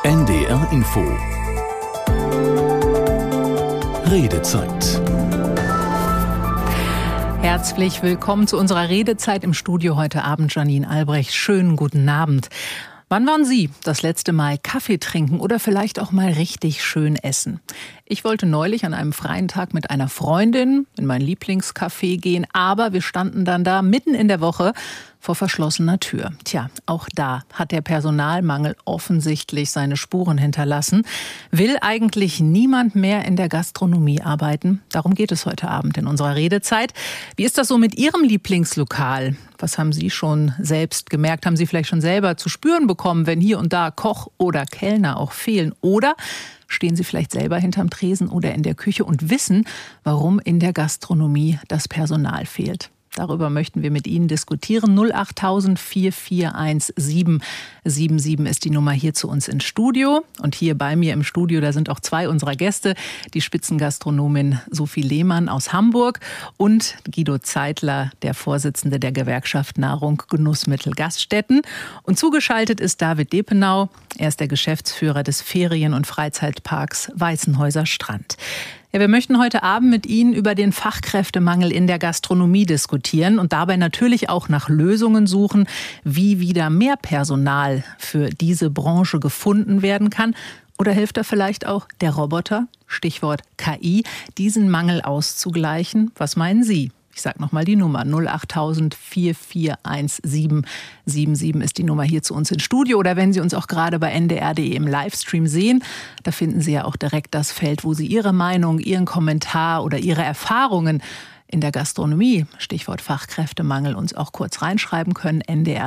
NDR Info. Redezeit. Herzlich willkommen zu unserer Redezeit im Studio heute Abend. Janine Albrecht, schönen guten Abend. Wann waren Sie das letzte Mal Kaffee trinken oder vielleicht auch mal richtig schön essen? Ich wollte neulich an einem freien Tag mit einer Freundin in mein Lieblingscafé gehen, aber wir standen dann da mitten in der Woche vor verschlossener Tür. Tja, auch da hat der Personalmangel offensichtlich seine Spuren hinterlassen. Will eigentlich niemand mehr in der Gastronomie arbeiten? Darum geht es heute Abend in unserer Redezeit. Wie ist das so mit Ihrem Lieblingslokal? Was haben Sie schon selbst gemerkt? Haben Sie vielleicht schon selber zu spüren bekommen, wenn hier und da Koch oder Kellner auch fehlen? Oder stehen Sie vielleicht selber hinterm Tresen oder in der Küche und wissen, warum in der Gastronomie das Personal fehlt? Darüber möchten wir mit Ihnen diskutieren. 08000 441 777 ist die Nummer hier zu uns ins Studio. Und hier bei mir im Studio, da sind auch zwei unserer Gäste. Die Spitzengastronomin Sophie Lehmann aus Hamburg und Guido Zeitler, der Vorsitzende der Gewerkschaft Nahrung, Genussmittel, Gaststätten. Und zugeschaltet ist David Depenau. Er ist der Geschäftsführer des Ferien- und Freizeitparks Weißenhäuser Strand. Ja, wir möchten heute Abend mit Ihnen über den Fachkräftemangel in der Gastronomie diskutieren und dabei natürlich auch nach Lösungen suchen, wie wieder mehr Personal für diese Branche gefunden werden kann. Oder hilft da vielleicht auch der Roboter, Stichwort KI, diesen Mangel auszugleichen? Was meinen Sie? Ich sage nochmal die Nummer, 08000 441 777 ist die Nummer hier zu uns ins Studio. Oder wenn Sie uns auch gerade bei ndr.de im Livestream sehen, da finden Sie ja auch direkt das Feld, wo Sie Ihre Meinung, Ihren Kommentar oder Ihre Erfahrungen in der Gastronomie, Stichwort Fachkräftemangel, uns auch kurz reinschreiben können,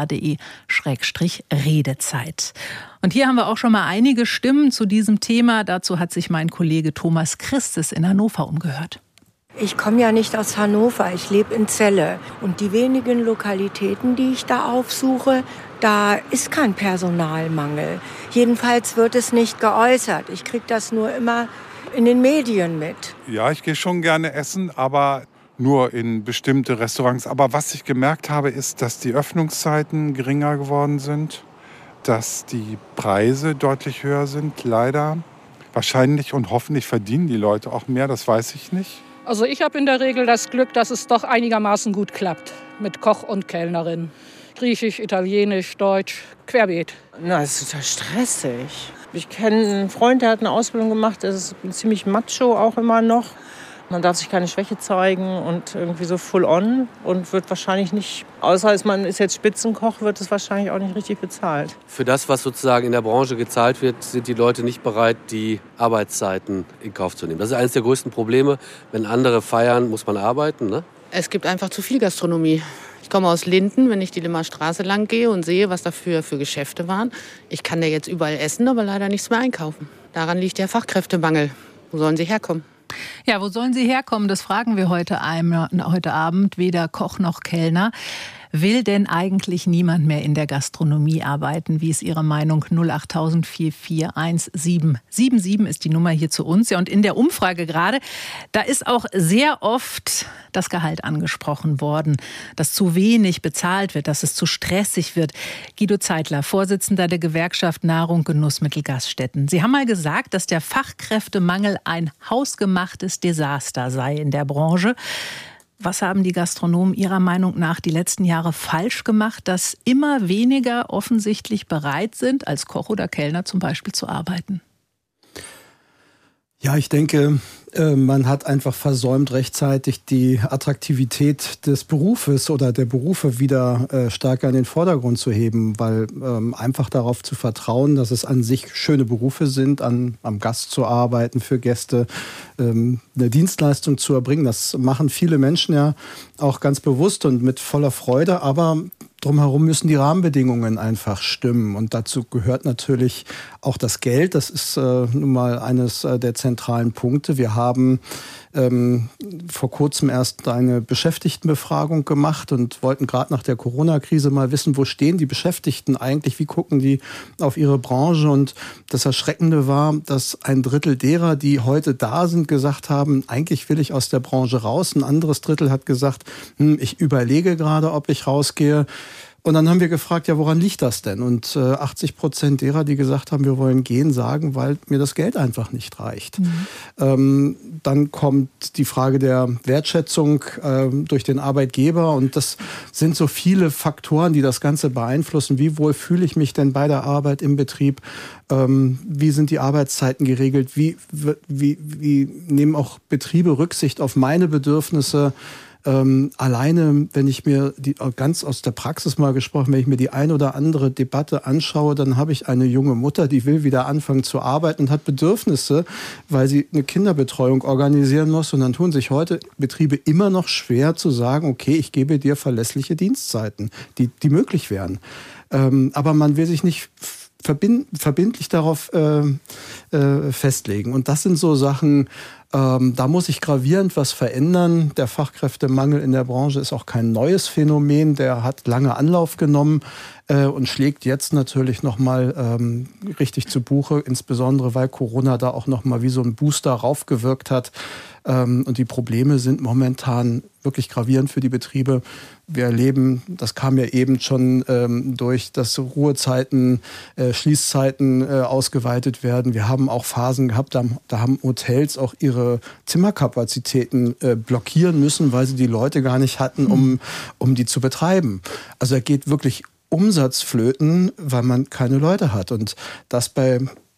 ndr.de/Redezeit. Und hier haben wir auch schon mal einige Stimmen zu diesem Thema. Dazu hat sich mein Kollege Thomas Christes in Hannover umgehört. Ich komme ja nicht aus Hannover, ich lebe in Celle. Und die wenigen Lokalitäten, die ich da aufsuche, da ist kein Personalmangel. Jedenfalls wird es nicht geäußert. Ich kriege das nur immer in den Medien mit. Ja, ich gehe schon gerne essen, aber nur in bestimmte Restaurants. Aber was ich gemerkt habe, ist, dass die Öffnungszeiten geringer geworden sind, dass die Preise deutlich höher sind, leider. Wahrscheinlich und hoffentlich verdienen die Leute auch mehr, das weiß ich nicht. Also ich habe in der Regel das Glück, dass es doch einigermaßen gut klappt mit Koch und Kellnerin. Griechisch, Italienisch, Deutsch, querbeet. Na, es ist total stressig. Ich kenne einen Freund, der hat eine Ausbildung gemacht, der ist ziemlich macho auch immer noch. Man darf sich keine Schwäche zeigen und irgendwie so full on und wird wahrscheinlich nicht, außer man ist jetzt Spitzenkoch, wird es wahrscheinlich auch nicht richtig bezahlt. Für das, was sozusagen in der Branche gezahlt wird, sind die Leute nicht bereit, die Arbeitszeiten in Kauf zu nehmen. Das ist eines der größten Probleme. Wenn andere feiern, muss man arbeiten, ne? Es gibt einfach zu viel Gastronomie. Ich komme aus Linden, wenn ich die Limmer Straße lang gehe und sehe, was da für Geschäfte waren. Ich kann da jetzt überall essen, aber leider nichts mehr einkaufen. Daran liegt der Fachkräftemangel. Wo sollen sie herkommen? Ja, wo sollen sie herkommen? Das fragen wir heute Abend, weder Koch noch Kellner. Will denn eigentlich niemand mehr in der Gastronomie arbeiten? Wie ist Ihre Meinung? 08000 441 777 ist die Nummer hier zu uns. Ja, und in der Umfrage gerade, da ist auch sehr oft das Gehalt angesprochen worden, dass zu wenig bezahlt wird, dass es zu stressig wird. Guido Zeitler, Vorsitzender der Gewerkschaft Nahrung, Genussmittel, Gaststätten. Sie haben mal gesagt, dass der Fachkräftemangel ein hausgemachtes Desaster sei in der Branche. Was haben die Gastronomen Ihrer Meinung nach die letzten Jahre falsch gemacht, dass immer weniger offensichtlich bereit sind, als Koch oder Kellner zum Beispiel zu arbeiten? Ja, ich denke, man hat einfach versäumt, rechtzeitig die Attraktivität des Berufes oder der Berufe wieder stärker in den Vordergrund zu heben, weil einfach darauf zu vertrauen, dass es an sich schöne Berufe sind, am Gast zu arbeiten, für Gäste eine Dienstleistung zu erbringen. Das machen viele Menschen ja auch ganz bewusst und mit voller Freude, aber drumherum müssen die Rahmenbedingungen einfach stimmen. Und dazu gehört natürlich auch das Geld. Das ist nun mal eines der zentralen Punkte. Wir haben vor kurzem erst eine Beschäftigtenbefragung gemacht und wollten gerade nach der Corona-Krise mal wissen, wo stehen die Beschäftigten eigentlich, wie gucken die auf ihre Branche. Und das Erschreckende war, dass ein Drittel derer, die heute da sind, gesagt haben, eigentlich will ich aus der Branche raus. Ein anderes Drittel hat gesagt, ich überlege gerade, ob ich rausgehe. Und dann haben wir gefragt, ja, woran liegt das denn? Und 80% derer, die gesagt haben, wir wollen gehen, sagen, weil mir das Geld einfach nicht reicht. Dann kommt die Frage der Wertschätzung durch den Arbeitgeber. Und das sind so viele Faktoren, die das Ganze beeinflussen. Wie wohl fühle ich mich denn bei der Arbeit im Betrieb? Wie sind die Arbeitszeiten geregelt? Wie nehmen auch Betriebe Rücksicht auf meine Bedürfnisse? Alleine, wenn ich mir ganz aus der Praxis mal gesprochen, wenn ich mir die ein oder andere Debatte anschaue, dann habe ich eine junge Mutter, die will wieder anfangen zu arbeiten und hat Bedürfnisse, weil sie eine Kinderbetreuung organisieren muss. Und dann tun sich heute Betriebe immer noch schwer zu sagen, okay, ich gebe dir verlässliche Dienstzeiten, die möglich wären. Aber man will sich nicht verbindlich darauf festlegen. Und das sind so Sachen, da muss sich gravierend was verändern. Der Fachkräftemangel in der Branche ist auch kein neues Phänomen. Der hat lange Anlauf genommen und schlägt jetzt natürlich nochmal richtig zu Buche, insbesondere weil Corona da auch nochmal wie so ein Booster raufgewirkt hat. Und die Probleme sind momentan wirklich gravierend für die Betriebe. Wir erleben, das kam ja eben schon durch, dass Ruhezeiten, Schließzeiten ausgeweitet werden. Wir haben auch Phasen gehabt, da haben Hotels auch ihre Zimmerkapazitäten blockieren müssen, weil sie die Leute gar nicht hatten, um die zu betreiben. Also da geht wirklich Umsatz flöten, weil man keine Leute hat. Und das bei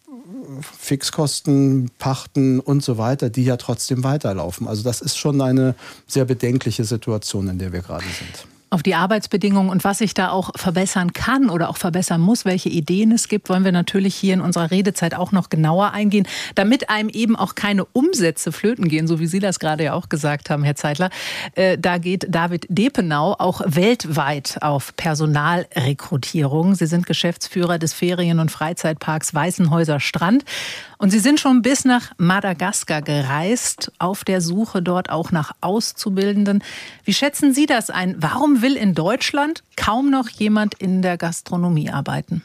Fixkosten, Pachten und so weiter, die ja trotzdem weiterlaufen. Also das ist schon eine sehr bedenkliche Situation, in der wir gerade sind. Auf die Arbeitsbedingungen und was sich da auch verbessern kann oder auch verbessern muss, welche Ideen es gibt, wollen wir natürlich hier in unserer Redezeit auch noch genauer eingehen, damit einem eben auch keine Umsätze flöten gehen, so wie Sie das gerade ja auch gesagt haben, Herr Zeitler. Da geht David Depenau auch weltweit auf Personalrekrutierung. Sie sind Geschäftsführer des Ferien- und Freizeitparks Weißenhäuser Strand. Und Sie sind schon bis nach Madagaskar gereist, auf der Suche dort auch nach Auszubildenden. Wie schätzen Sie das ein? Warum will in Deutschland kaum noch jemand in der Gastronomie arbeiten?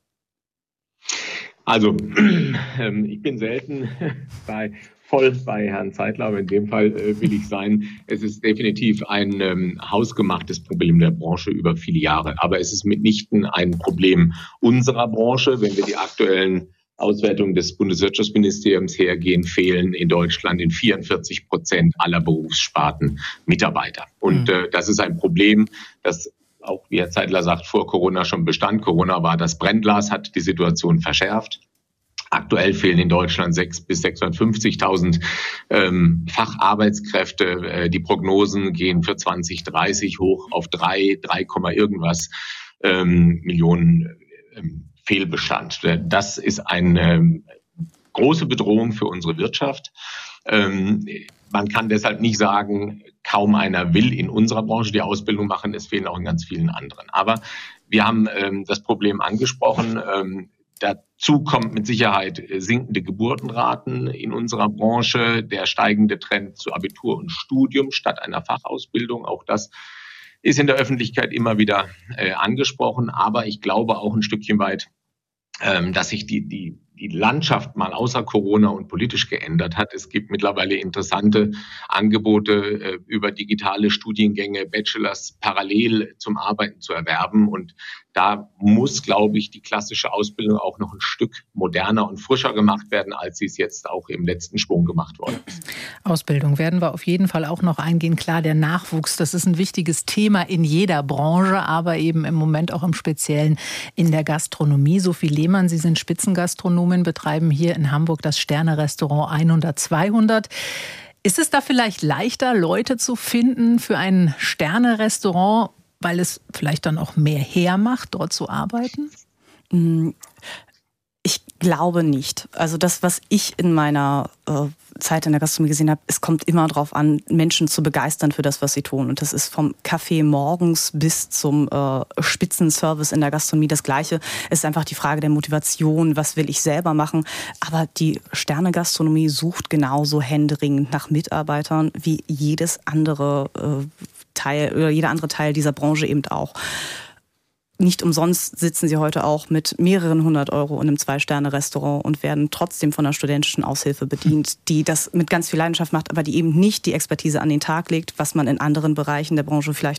Also, ich bin selten voll bei Herrn Zeitler, aber in dem Fall will ich sein. Es ist definitiv ein hausgemachtes Problem der Branche über viele Jahre. Aber es ist mitnichten ein Problem unserer Branche. Wenn wir die aktuellen Auswertungen des Bundeswirtschaftsministeriums hergehen, fehlen in Deutschland in 44% aller Berufssparten Mitarbeiter. Und das ist ein Problem, das auch, wie Herr Zeitler sagt, vor Corona schon bestand. Corona war das Brennglas, hat die Situation verschärft. Aktuell fehlen in Deutschland 600.000 bis 650.000 Facharbeitskräfte. Die Prognosen gehen für 2030 hoch auf 3 irgendwas Millionen Fehlbestand. Das ist eine große Bedrohung für unsere Wirtschaft. Man kann deshalb nicht sagen, kaum einer will in unserer Branche die Ausbildung machen. Es fehlen auch in ganz vielen anderen. Aber wir haben das Problem angesprochen. Dazu kommt mit Sicherheit sinkende Geburtenraten in unserer Branche, der steigende Trend zu Abitur und Studium statt einer Fachausbildung. Auch das ist in der Öffentlichkeit immer wieder angesprochen, aber ich glaube auch ein Stückchen weit, dass sich die Landschaft mal außer Corona und politisch geändert hat. Es gibt mittlerweile interessante Angebote über digitale Studiengänge, Bachelors parallel zum Arbeiten zu erwerben. Und da muss, glaube ich, die klassische Ausbildung auch noch ein Stück moderner und frischer gemacht werden, als sie es jetzt auch im letzten Schwung gemacht worden ist. Ausbildung werden wir auf jeden Fall auch noch eingehen. Klar, der Nachwuchs, das ist ein wichtiges Thema in jeder Branche, aber eben im Moment auch im Speziellen in der Gastronomie. Sophie Lehmann, Sie sind Spitzengastronomin, betreiben hier in Hamburg das Sterne-Restaurant 100-200. Ist es da vielleicht leichter, Leute zu finden für ein Sterne-Restaurant, weil es vielleicht dann auch mehr hermacht, dort zu arbeiten? Ich glaube nicht. Also das, was ich in meiner Zeit in der Gastronomie gesehen habe, es kommt immer darauf an, Menschen zu begeistern für das, was sie tun. Und das ist vom Kaffee morgens bis zum Spitzenservice in der Gastronomie das Gleiche. Es ist einfach die Frage der Motivation, was will ich selber machen. Aber die Sterne-Gastronomie sucht genauso händeringend nach Mitarbeitern wie jeder andere Teil dieser Branche eben auch. Nicht umsonst sitzen sie heute auch mit mehreren 100 € in einem 2-Sterne-Restaurant und werden trotzdem von einer studentischen Aushilfe bedient, die das mit ganz viel Leidenschaft macht, aber die eben nicht die Expertise an den Tag legt, was man in anderen Bereichen der Branche vielleicht noch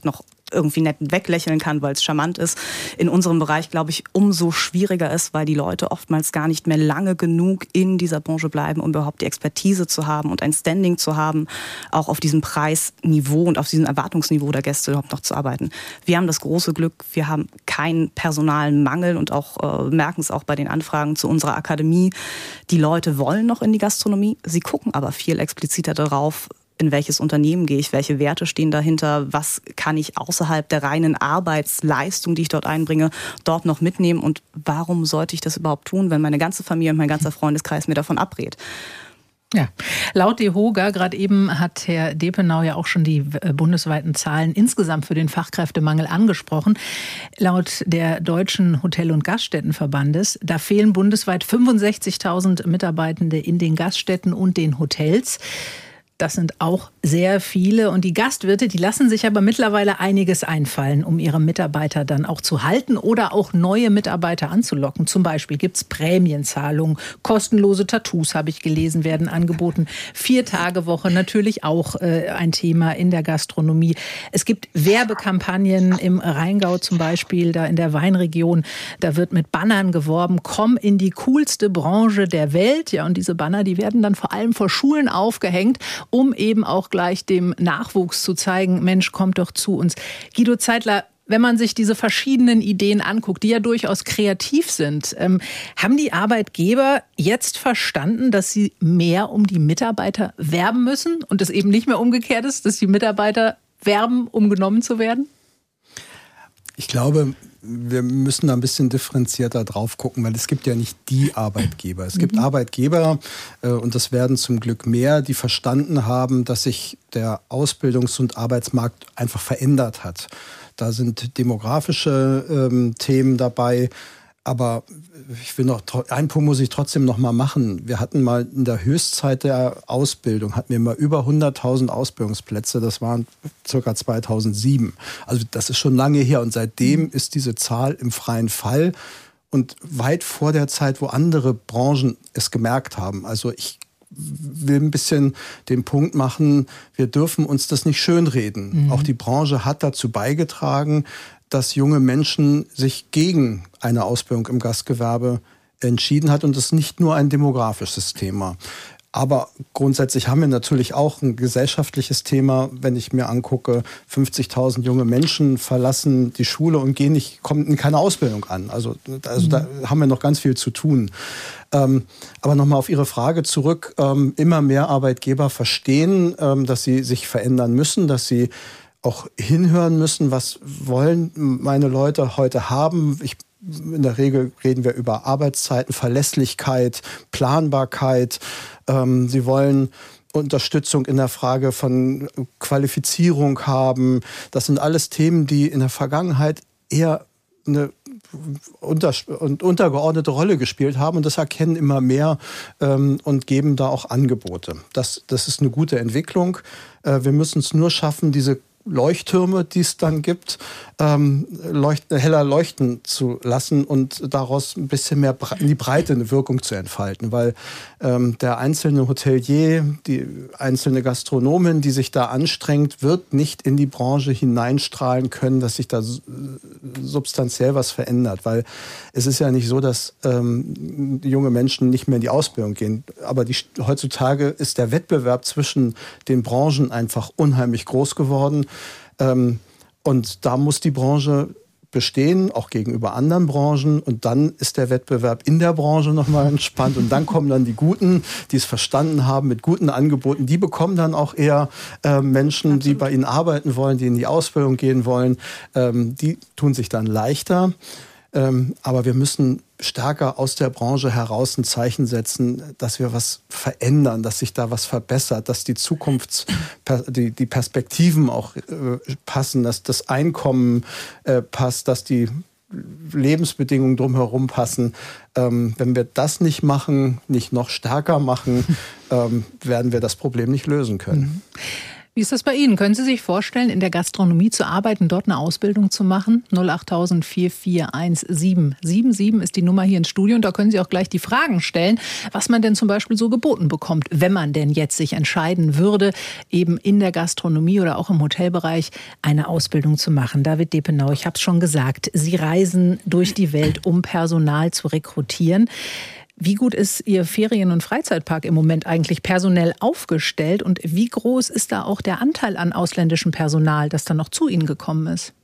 irgendwie nett weglächeln kann, weil es charmant ist. In unserem Bereich, glaube ich, umso schwieriger ist, weil die Leute oftmals gar nicht mehr lange genug in dieser Branche bleiben, um überhaupt die Expertise zu haben und ein Standing zu haben, auch auf diesem Preisniveau und auf diesem Erwartungsniveau der Gäste überhaupt noch zu arbeiten. Wir haben das große Glück, wir haben keinen Personalmangel und auch merken es auch bei den Anfragen zu unserer Akademie. Die Leute wollen noch in die Gastronomie, sie gucken aber viel expliziter darauf, in welches Unternehmen gehe ich, welche Werte stehen dahinter, was kann ich außerhalb der reinen Arbeitsleistung, die ich dort einbringe, dort noch mitnehmen und warum sollte ich das überhaupt tun, wenn meine ganze Familie und mein ganzer Freundeskreis mir davon abrät. Ja, laut DEHOGA, gerade eben hat Herr Depenau ja auch schon die bundesweiten Zahlen insgesamt für den Fachkräftemangel angesprochen. Laut der Deutschen Hotel- und Gaststättenverbandes, da fehlen bundesweit 65.000 Mitarbeitende in den Gaststätten und den Hotels. Das sind auch sehr viele. Und die Gastwirte, die lassen sich aber mittlerweile einiges einfallen, um ihre Mitarbeiter dann auch zu halten oder auch neue Mitarbeiter anzulocken. Zum Beispiel gibt es Prämienzahlungen, kostenlose Tattoos, habe ich gelesen, werden angeboten. 4-Tage-Woche natürlich auch ein Thema in der Gastronomie. Es gibt Werbekampagnen im Rheingau zum Beispiel, da in der Weinregion. Da wird mit Bannern geworben, komm in die coolste Branche der Welt. Ja, und diese Banner, die werden dann vor allem vor Schulen aufgehängt, um eben auch gleich dem Nachwuchs zu zeigen, Mensch, kommt doch zu uns. Guido Zeitler, wenn man sich diese verschiedenen Ideen anguckt, die ja durchaus kreativ sind, haben die Arbeitgeber jetzt verstanden, dass sie mehr um die Mitarbeiter werben müssen und es eben nicht mehr umgekehrt ist, dass die Mitarbeiter werben, um genommen zu werden? Ich glaube, wir müssen da ein bisschen differenzierter drauf gucken, weil es gibt ja nicht die Arbeitgeber. Es gibt Arbeitgeber, und das werden zum Glück mehr, die verstanden haben, dass sich der Ausbildungs- und Arbeitsmarkt einfach verändert hat. Da sind demografische Themen dabei. Aber einen Punkt muss ich trotzdem noch mal machen. Wir hatten mal in der Höchstzeit der Ausbildung, hatten wir mal über 100.000 Ausbildungsplätze. Das waren ca. 2007. Also das ist schon lange her. Und seitdem ist diese Zahl im freien Fall und weit vor der Zeit, wo andere Branchen es gemerkt haben. Also ich will ein bisschen den Punkt machen, wir dürfen uns das nicht schönreden. Auch die Branche hat dazu beigetragen, dass junge Menschen sich gegen eine Ausbildung im Gastgewerbe entschieden hat. Und das ist nicht nur ein demografisches Thema. Aber grundsätzlich haben wir natürlich auch ein gesellschaftliches Thema, wenn ich mir angucke, 50.000 junge Menschen verlassen die Schule und kommen in keine Ausbildung an. Also da haben wir noch ganz viel zu tun. Aber nochmal auf Ihre Frage zurück. Immer mehr Arbeitgeber verstehen, dass sie sich verändern müssen, dass sie auch hinhören müssen, was wollen meine Leute heute haben. In der Regel reden wir über Arbeitszeiten, Verlässlichkeit, Planbarkeit. Sie wollen Unterstützung in der Frage von Qualifizierung haben. Das sind alles Themen, die in der Vergangenheit eher eine untergeordnete Rolle gespielt haben. Und das erkennen immer mehr und geben da auch Angebote. Das ist eine gute Entwicklung. Wir müssen es nur schaffen, diese Leuchttürme, die es dann gibt, heller leuchten zu lassen und daraus ein bisschen mehr in die Breite eine Wirkung zu entfalten. Weil der einzelne Hotelier, die einzelne Gastronomin, die sich da anstrengt, wird nicht in die Branche hineinstrahlen können, dass sich da substanziell was verändert. Weil es ist ja nicht so, dass junge Menschen nicht mehr in die Ausbildung gehen. Aber heutzutage ist der Wettbewerb zwischen den Branchen einfach unheimlich groß geworden. Und da muss die Branche bestehen, auch gegenüber anderen Branchen. Und dann ist der Wettbewerb in der Branche nochmal entspannt. Und dann kommen dann die Guten, die es verstanden haben mit guten Angeboten. Die bekommen dann auch eher Menschen, die bei ihnen arbeiten wollen, die in die Ausbildung gehen wollen. Die tun sich dann leichter. Aber wir müssen stärker aus der Branche heraus ein Zeichen setzen, dass wir was verändern, dass sich da was verbessert, dass die die Perspektiven auch passen, dass das Einkommen passt, dass die Lebensbedingungen drumherum passen. Wenn wir das nicht machen, nicht noch stärker machen, werden wir das Problem nicht lösen können. Wie ist das bei Ihnen? Können Sie sich vorstellen, in der Gastronomie zu arbeiten, dort eine Ausbildung zu machen? 08000 441 777 ist die Nummer hier ins Studio. Und da können Sie auch gleich die Fragen stellen, was man denn zum Beispiel so geboten bekommt, wenn man denn jetzt sich entscheiden würde, eben in der Gastronomie oder auch im Hotelbereich eine Ausbildung zu machen. David Depenau, ich habe es schon gesagt, Sie reisen durch die Welt, um Personal zu rekrutieren. Wie gut ist Ihr Ferien- und Freizeitpark im Moment eigentlich personell aufgestellt und wie groß ist da auch der Anteil an ausländischem Personal, das dann noch zu Ihnen gekommen ist?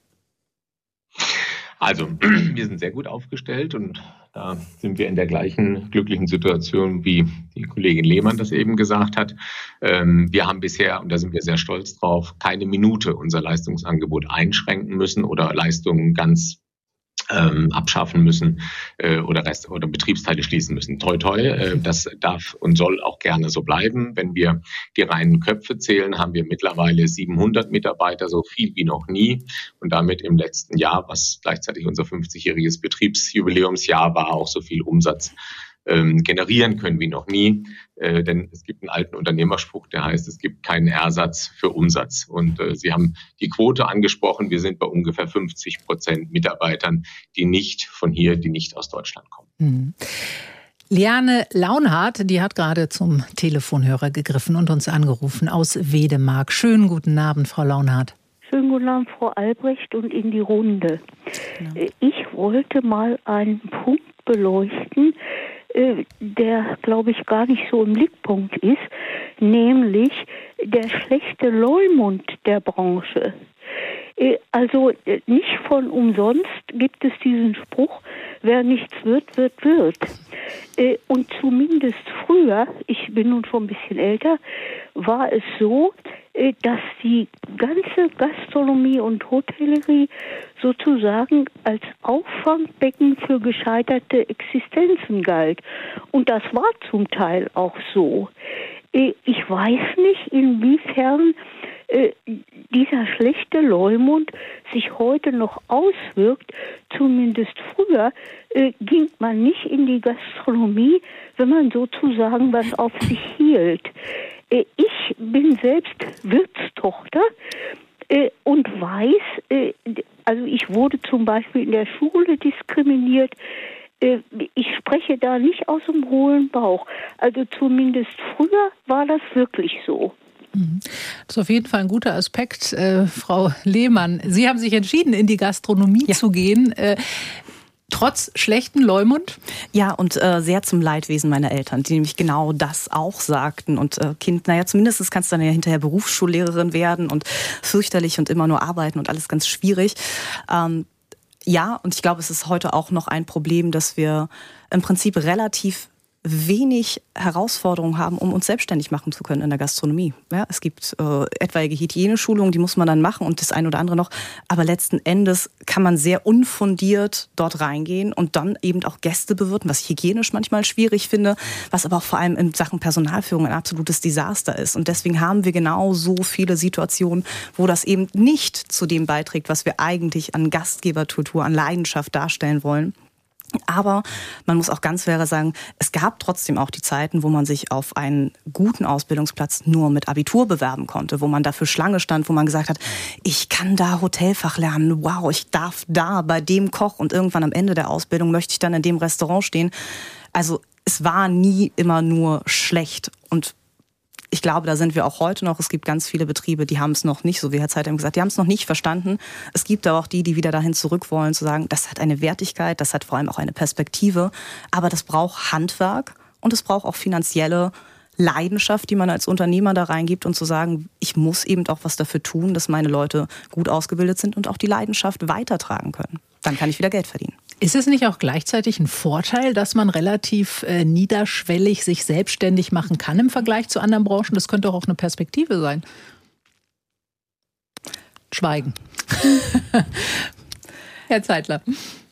Also, wir sind sehr gut aufgestellt und da sind wir in der gleichen glücklichen Situation, wie die Kollegin Lehmann das eben gesagt hat. Wir haben bisher, und da sind wir sehr stolz drauf, keine Minute unser Leistungsangebot einschränken müssen oder Leistungen ganz abschaffen müssen oder Betriebsteile schließen müssen. Toi, toi, das darf und soll auch gerne so bleiben. Wenn wir die reinen Köpfe zählen, haben wir mittlerweile 700 Mitarbeiter, so viel wie noch nie. Und damit im letzten Jahr, was gleichzeitig unser 50-jähriges Betriebsjubiläumsjahr war, auch so viel Umsatz generieren können wie noch nie. Denn es gibt einen alten Unternehmerspruch, der heißt, es gibt keinen Ersatz für Umsatz. Und Sie haben die Quote angesprochen. Wir sind bei ungefähr 50% Mitarbeitern, die nicht von hier, die nicht aus Deutschland kommen. Mhm. Liane Launhardt, die hat gerade zum Telefonhörer gegriffen und uns angerufen aus Wedemark. Schönen guten Abend, Frau Launhardt. Schönen guten Abend, Frau Albrecht, und in die Runde. Genau. Ich wollte mal einen Punkt beleuchten, der, glaube ich, gar nicht so im Blickpunkt ist, nämlich der schlechte Leumund der Branche. Also nicht von umsonst gibt es diesen Spruch, wer nichts wird, wird. Und zumindest früher, ich bin nun schon ein bisschen älter, war es so, dass die ganze Gastronomie und Hotellerie sozusagen als Auffangbecken für gescheiterte Existenzen galt. Und das war zum Teil auch so. Ich weiß nicht, inwiefern dieser schlechte Leumund sich heute noch auswirkt. Zumindest früher ging man nicht in die Gastronomie, wenn man sozusagen was auf sich hielt. Ich bin selbst Wirtstochter und weiß, also ich wurde zum Beispiel in der Schule diskriminiert. Ich spreche da nicht aus dem hohlen Bauch. Also zumindest früher war das wirklich so. Das ist auf jeden Fall ein guter Aspekt, Frau Lehmann. Sie haben sich entschieden, in die Gastronomie zu gehen. Trotz schlechten Leumund? Ja, und sehr zum Leidwesen meiner Eltern, die nämlich genau das auch sagten. Und Kind, naja, zumindest kannst du dann ja hinterher Berufsschullehrerin werden und fürchterlich und immer nur arbeiten und alles ganz schwierig. Ja, und ich glaube, es ist heute auch noch ein Problem, dass wir im Prinzip relativ wenig Herausforderungen haben, um uns selbstständig machen zu können in der Gastronomie. Ja, es gibt etwaige Hygieneschulungen, die muss man dann machen und das eine oder andere noch. Aber letzten Endes kann man sehr unfundiert dort reingehen und dann eben auch Gäste bewirten, was ich hygienisch manchmal schwierig finde, was aber auch vor allem in Sachen Personalführung ein absolutes Desaster ist. Und deswegen haben wir genau so viele Situationen, wo das eben nicht zu dem beiträgt, was wir eigentlich an Gastgeberkultur, an Leidenschaft darstellen wollen. Aber man muss auch ganz fair sagen, es gab trotzdem auch die Zeiten, wo man sich auf einen guten Ausbildungsplatz nur mit Abitur bewerben konnte, wo man dafür Schlange stand, wo man gesagt hat, ich kann da Hotelfach lernen, wow, ich darf da bei dem Koch und irgendwann am Ende der Ausbildung möchte ich dann in dem Restaurant stehen. Also es war nie immer nur schlecht und ich glaube, da sind wir auch heute noch. Es gibt ganz viele Betriebe, die haben es noch nicht, so wie Herr Zeitem gesagt, die haben es noch nicht verstanden. Es gibt aber auch die wieder dahin zurück wollen, zu sagen, das hat eine Wertigkeit, das hat vor allem auch eine Perspektive. Aber das braucht Handwerk und es braucht auch finanzielle Leidenschaft, die man als Unternehmer da reingibt und zu sagen, ich muss eben auch was dafür tun, dass meine Leute gut ausgebildet sind und auch die Leidenschaft weitertragen können. Dann kann ich wieder Geld verdienen. Ist es nicht auch gleichzeitig ein Vorteil, dass man relativ niederschwellig sich selbstständig machen kann im Vergleich zu anderen Branchen? Das könnte auch eine Perspektive sein. Schweigen. Herr Zeitler.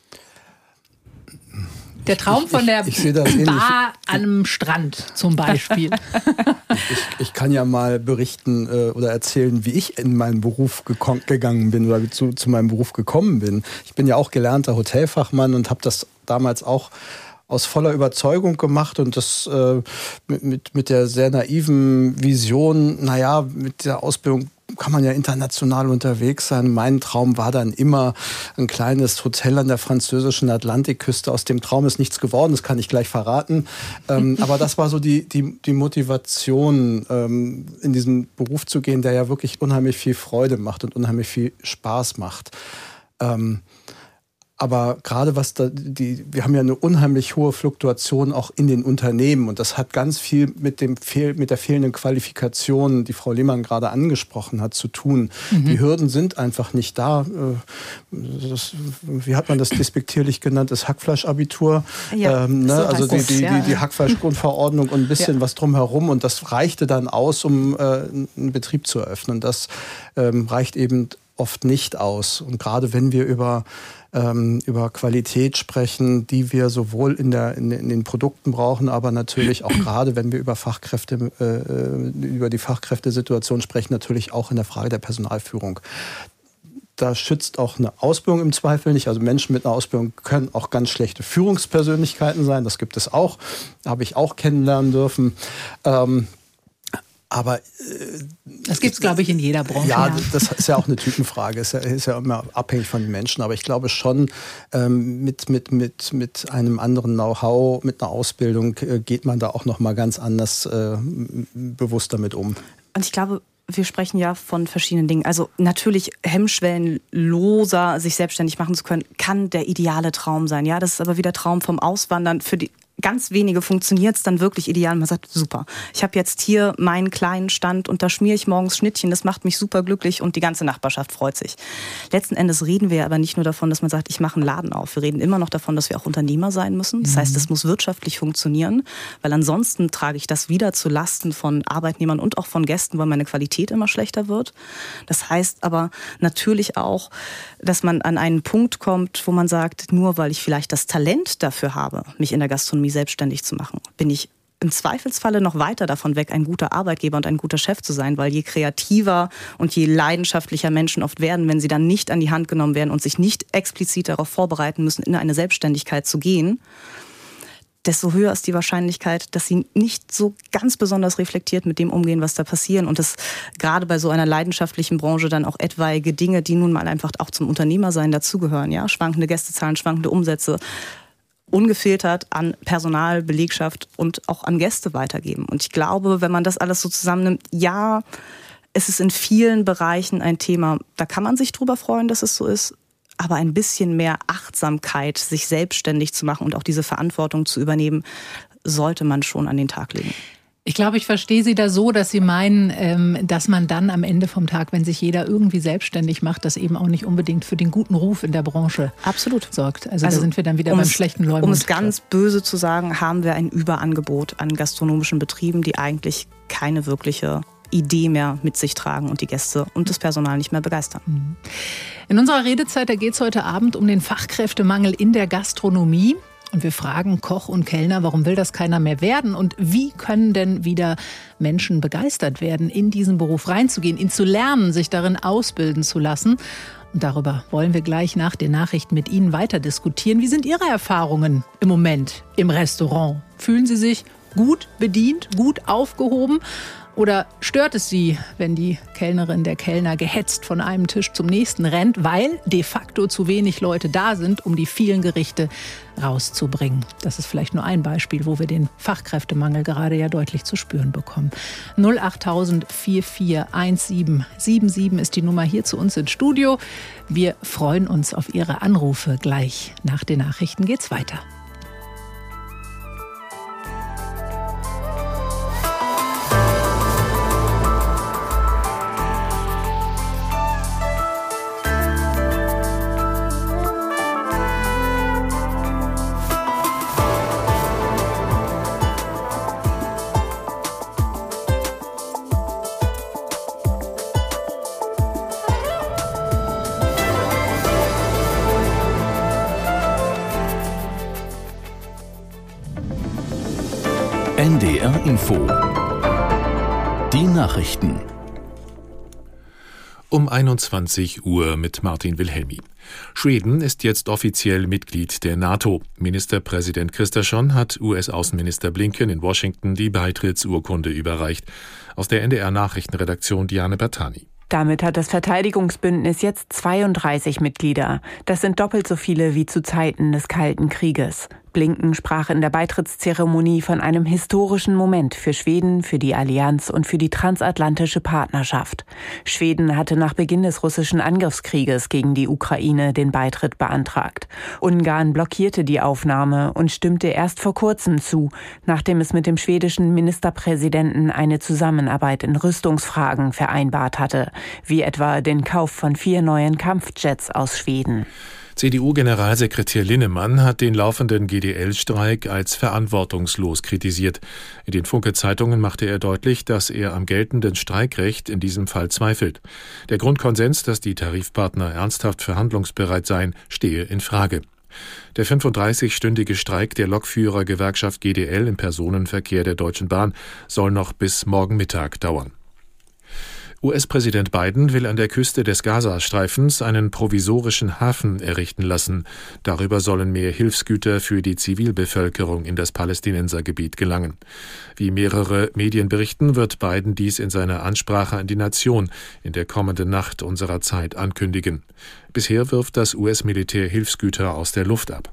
Der Traum von der Bar am Strand zum Beispiel. Ich kann ja mal berichten oder erzählen, wie ich in meinen Beruf gegangen bin oder zu meinem Beruf gekommen bin. Ich bin ja auch gelernter Hotelfachmann und habe das damals auch aus voller Überzeugung gemacht und das mit der sehr naiven Vision, mit der Ausbildung kann man ja international unterwegs sein. Mein Traum war dann immer ein kleines Hotel an der französischen Atlantikküste. Aus dem Traum ist nichts geworden, das kann ich gleich verraten. Aber das war so die Motivation, in diesen Beruf zu gehen, der ja wirklich unheimlich viel Freude macht und unheimlich viel Spaß macht. Aber gerade wir haben ja eine unheimlich hohe Fluktuation auch in den Unternehmen und das hat ganz viel mit der fehlenden Qualifikation, die Frau Lehmann gerade angesprochen hat, zu tun. Die Hürden sind einfach nicht da. Wie hat man das despektierlich genannt? Das Hackfleischabitur. Ja, also die Hackfleischgrundverordnung und ein bisschen was drumherum und das reichte dann aus, um einen Betrieb zu eröffnen. Das reicht eben oft nicht aus. Und gerade wenn wir über Qualität sprechen, die wir sowohl in den Produkten brauchen, aber natürlich auch gerade, wenn wir über die Fachkräftesituation sprechen, natürlich auch in der Frage der Personalführung. Da schützt auch eine Ausbildung im Zweifel nicht. Also Menschen mit einer Ausbildung können auch ganz schlechte Führungspersönlichkeiten sein. Das gibt es auch. Habe ich auch kennenlernen dürfen. Aber das gibt es, glaube ich, in jeder Branche. Ja, das ist ja auch eine Typenfrage. Ist ja immer abhängig von den Menschen. Aber ich glaube schon, mit einem anderen Know-how, mit einer Ausbildung geht man da auch noch mal ganz anders bewusst damit um. Und ich glaube, wir sprechen ja von verschiedenen Dingen. Also natürlich hemmschwellenloser sich selbstständig machen zu können, kann der ideale Traum sein. Ja, das ist aber wieder Traum vom Auswandern. Für die ganz wenige funktioniert es dann wirklich ideal. Man sagt, super, ich habe jetzt hier meinen kleinen Stand und da schmiere ich morgens Schnittchen, das macht mich super glücklich und die ganze Nachbarschaft freut sich. Letzten Endes reden wir aber nicht nur davon, dass man sagt, ich mache einen Laden auf. Wir reden immer noch davon, dass wir auch Unternehmer sein müssen. Das heißt, es muss wirtschaftlich funktionieren, weil ansonsten trage ich das wieder zu Lasten von Arbeitnehmern und auch von Gästen, weil meine Qualität immer schlechter wird. Das heißt aber natürlich auch, dass man an einen Punkt kommt, wo man sagt, nur weil ich vielleicht das Talent dafür habe, mich in der Gastronomie selbstständig zu machen, bin ich im Zweifelsfalle noch weiter davon weg, ein guter Arbeitgeber und ein guter Chef zu sein, weil je kreativer und je leidenschaftlicher Menschen oft werden, wenn sie dann nicht an die Hand genommen werden und sich nicht explizit darauf vorbereiten müssen, in eine Selbstständigkeit zu gehen, desto höher ist die Wahrscheinlichkeit, dass sie nicht so ganz besonders reflektiert mit dem umgehen, was da passieren. Und das gerade bei so einer leidenschaftlichen Branche dann auch etwaige Dinge, die nun mal einfach auch zum Unternehmersein dazugehören. Ja? Schwankende Gästezahlen, schwankende Umsätze, ungefiltert an Personal, Belegschaft und auch an Gäste weitergeben. Und ich glaube, wenn man das alles so zusammennimmt, ja, es ist in vielen Bereichen ein Thema, da kann man sich drüber freuen, dass es so ist, aber ein bisschen mehr Achtsamkeit, sich selbstständig zu machen und auch diese Verantwortung zu übernehmen, sollte man schon an den Tag legen. Ich glaube, ich verstehe Sie da so, dass Sie meinen, dass man dann am Ende vom Tag, wenn sich jeder irgendwie selbstständig macht, das eben auch nicht unbedingt für den guten Ruf in der Branche sorgt. Also da sind wir dann wieder beim schlechten Leumund. Um es ganz böse zu sagen, haben wir ein Überangebot an gastronomischen Betrieben, die eigentlich keine wirkliche Idee mehr mit sich tragen und die Gäste und das Personal nicht mehr begeistern. In unserer Redezeit, da geht es heute Abend um den Fachkräftemangel in der Gastronomie. Und wir fragen Koch und Kellner, warum will das keiner mehr werden? Und wie können denn wieder Menschen begeistert werden, in diesen Beruf reinzugehen, ihn zu lernen, sich darin ausbilden zu lassen? Und darüber wollen wir gleich nach den Nachrichten mit Ihnen weiter diskutieren. Wie sind Ihre Erfahrungen im Moment im Restaurant? Fühlen Sie sich gut bedient, gut aufgehoben? Oder stört es Sie, wenn die Kellnerin, der Kellner gehetzt von einem Tisch zum nächsten rennt, weil de facto zu wenig Leute da sind, um die vielen Gerichte rauszubringen? Das ist vielleicht nur ein Beispiel, wo wir den Fachkräftemangel gerade ja deutlich zu spüren bekommen. 08000 441777 ist die Nummer hier zu uns ins Studio. Wir freuen uns auf Ihre Anrufe. Gleich nach den Nachrichten geht's weiter. NDR Info. Die Nachrichten. Um 21 Uhr mit Martin Wilhelmi. Schweden ist jetzt offiziell Mitglied der NATO. Ministerpräsident Kristersson hat US-Außenminister Blinken in Washington die Beitrittsurkunde überreicht. Aus der NDR-Nachrichtenredaktion Diane Bertani. Damit hat das Verteidigungsbündnis jetzt 32 Mitglieder. Das sind doppelt so viele wie zu Zeiten des Kalten Krieges. Blinken sprach in der Beitrittszeremonie von einem historischen Moment für Schweden, für die Allianz und für die transatlantische Partnerschaft. Schweden hatte nach Beginn des russischen Angriffskrieges gegen die Ukraine den Beitritt beantragt. Ungarn blockierte die Aufnahme und stimmte erst vor kurzem zu, nachdem es mit dem schwedischen Ministerpräsidenten eine Zusammenarbeit in Rüstungsfragen vereinbart hatte, wie etwa den Kauf von 4 neuen Kampfjets aus Schweden. CDU-Generalsekretär Linnemann hat den laufenden GDL-Streik als verantwortungslos kritisiert. In den Funke-Zeitungen machte er deutlich, dass er am geltenden Streikrecht in diesem Fall zweifelt. Der Grundkonsens, dass die Tarifpartner ernsthaft verhandlungsbereit seien, stehe in Frage. Der 35-stündige Streik der Lokführergewerkschaft GDL im Personenverkehr der Deutschen Bahn soll noch bis morgen Mittag dauern. US-Präsident Biden will an der Küste des Gazastreifens einen provisorischen Hafen errichten lassen. Darüber sollen mehr Hilfsgüter für die Zivilbevölkerung in das Palästinensergebiet gelangen. Wie mehrere Medien berichten, wird Biden dies in seiner Ansprache an die Nation in der kommenden Nacht unserer Zeit ankündigen. Bisher wirft das US-Militär Hilfsgüter aus der Luft ab.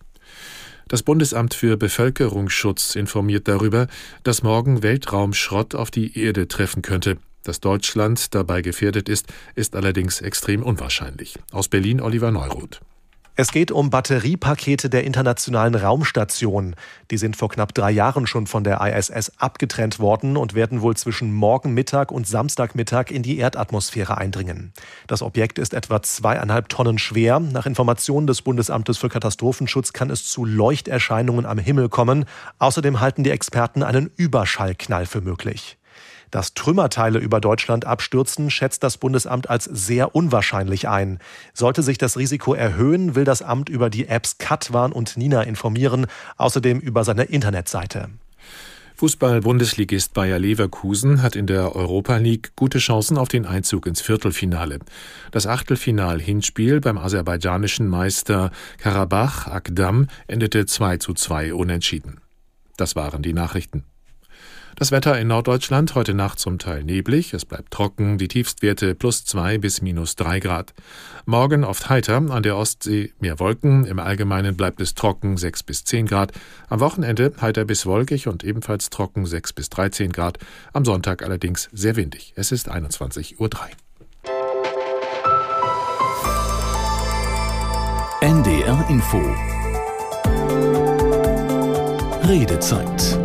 Das Bundesamt für Bevölkerungsschutz informiert darüber, dass morgen Weltraumschrott auf die Erde treffen könnte. Dass Deutschland dabei gefährdet ist, ist allerdings extrem unwahrscheinlich. Aus Berlin Oliver Neuroth. Es geht um Batteriepakete der Internationalen Raumstation. Die sind vor knapp 3 Jahren schon von der ISS abgetrennt worden und werden wohl zwischen morgen Mittag und Samstagmittag in die Erdatmosphäre eindringen. Das Objekt ist etwa 2,5 Tonnen schwer. Nach Informationen des Bundesamtes für Katastrophenschutz kann es zu Leuchterscheinungen am Himmel kommen. Außerdem halten die Experten einen Überschallknall für möglich. Dass Trümmerteile über Deutschland abstürzen, schätzt das Bundesamt als sehr unwahrscheinlich ein. Sollte sich das Risiko erhöhen, will das Amt über die Apps Katwan und Nina informieren, außerdem über seine Internetseite. Fußball-Bundesligist Bayer Leverkusen hat in der Europa League gute Chancen auf den Einzug ins Viertelfinale. Das Achtelfinal-Hinspiel beim aserbaidschanischen Meister Karabach Akdam endete 2:2 unentschieden. Das waren die Nachrichten. Das Wetter in Norddeutschland heute Nacht zum Teil neblig, es bleibt trocken, die Tiefstwerte +2 bis -3 Grad. Morgen oft heiter, an der Ostsee mehr Wolken, im Allgemeinen bleibt es trocken 6 bis 10 Grad. Am Wochenende heiter bis wolkig und ebenfalls trocken 6 bis 13 Grad. Am Sonntag allerdings sehr windig. Es ist 21:03 Uhr. NDR Info. Redezeit.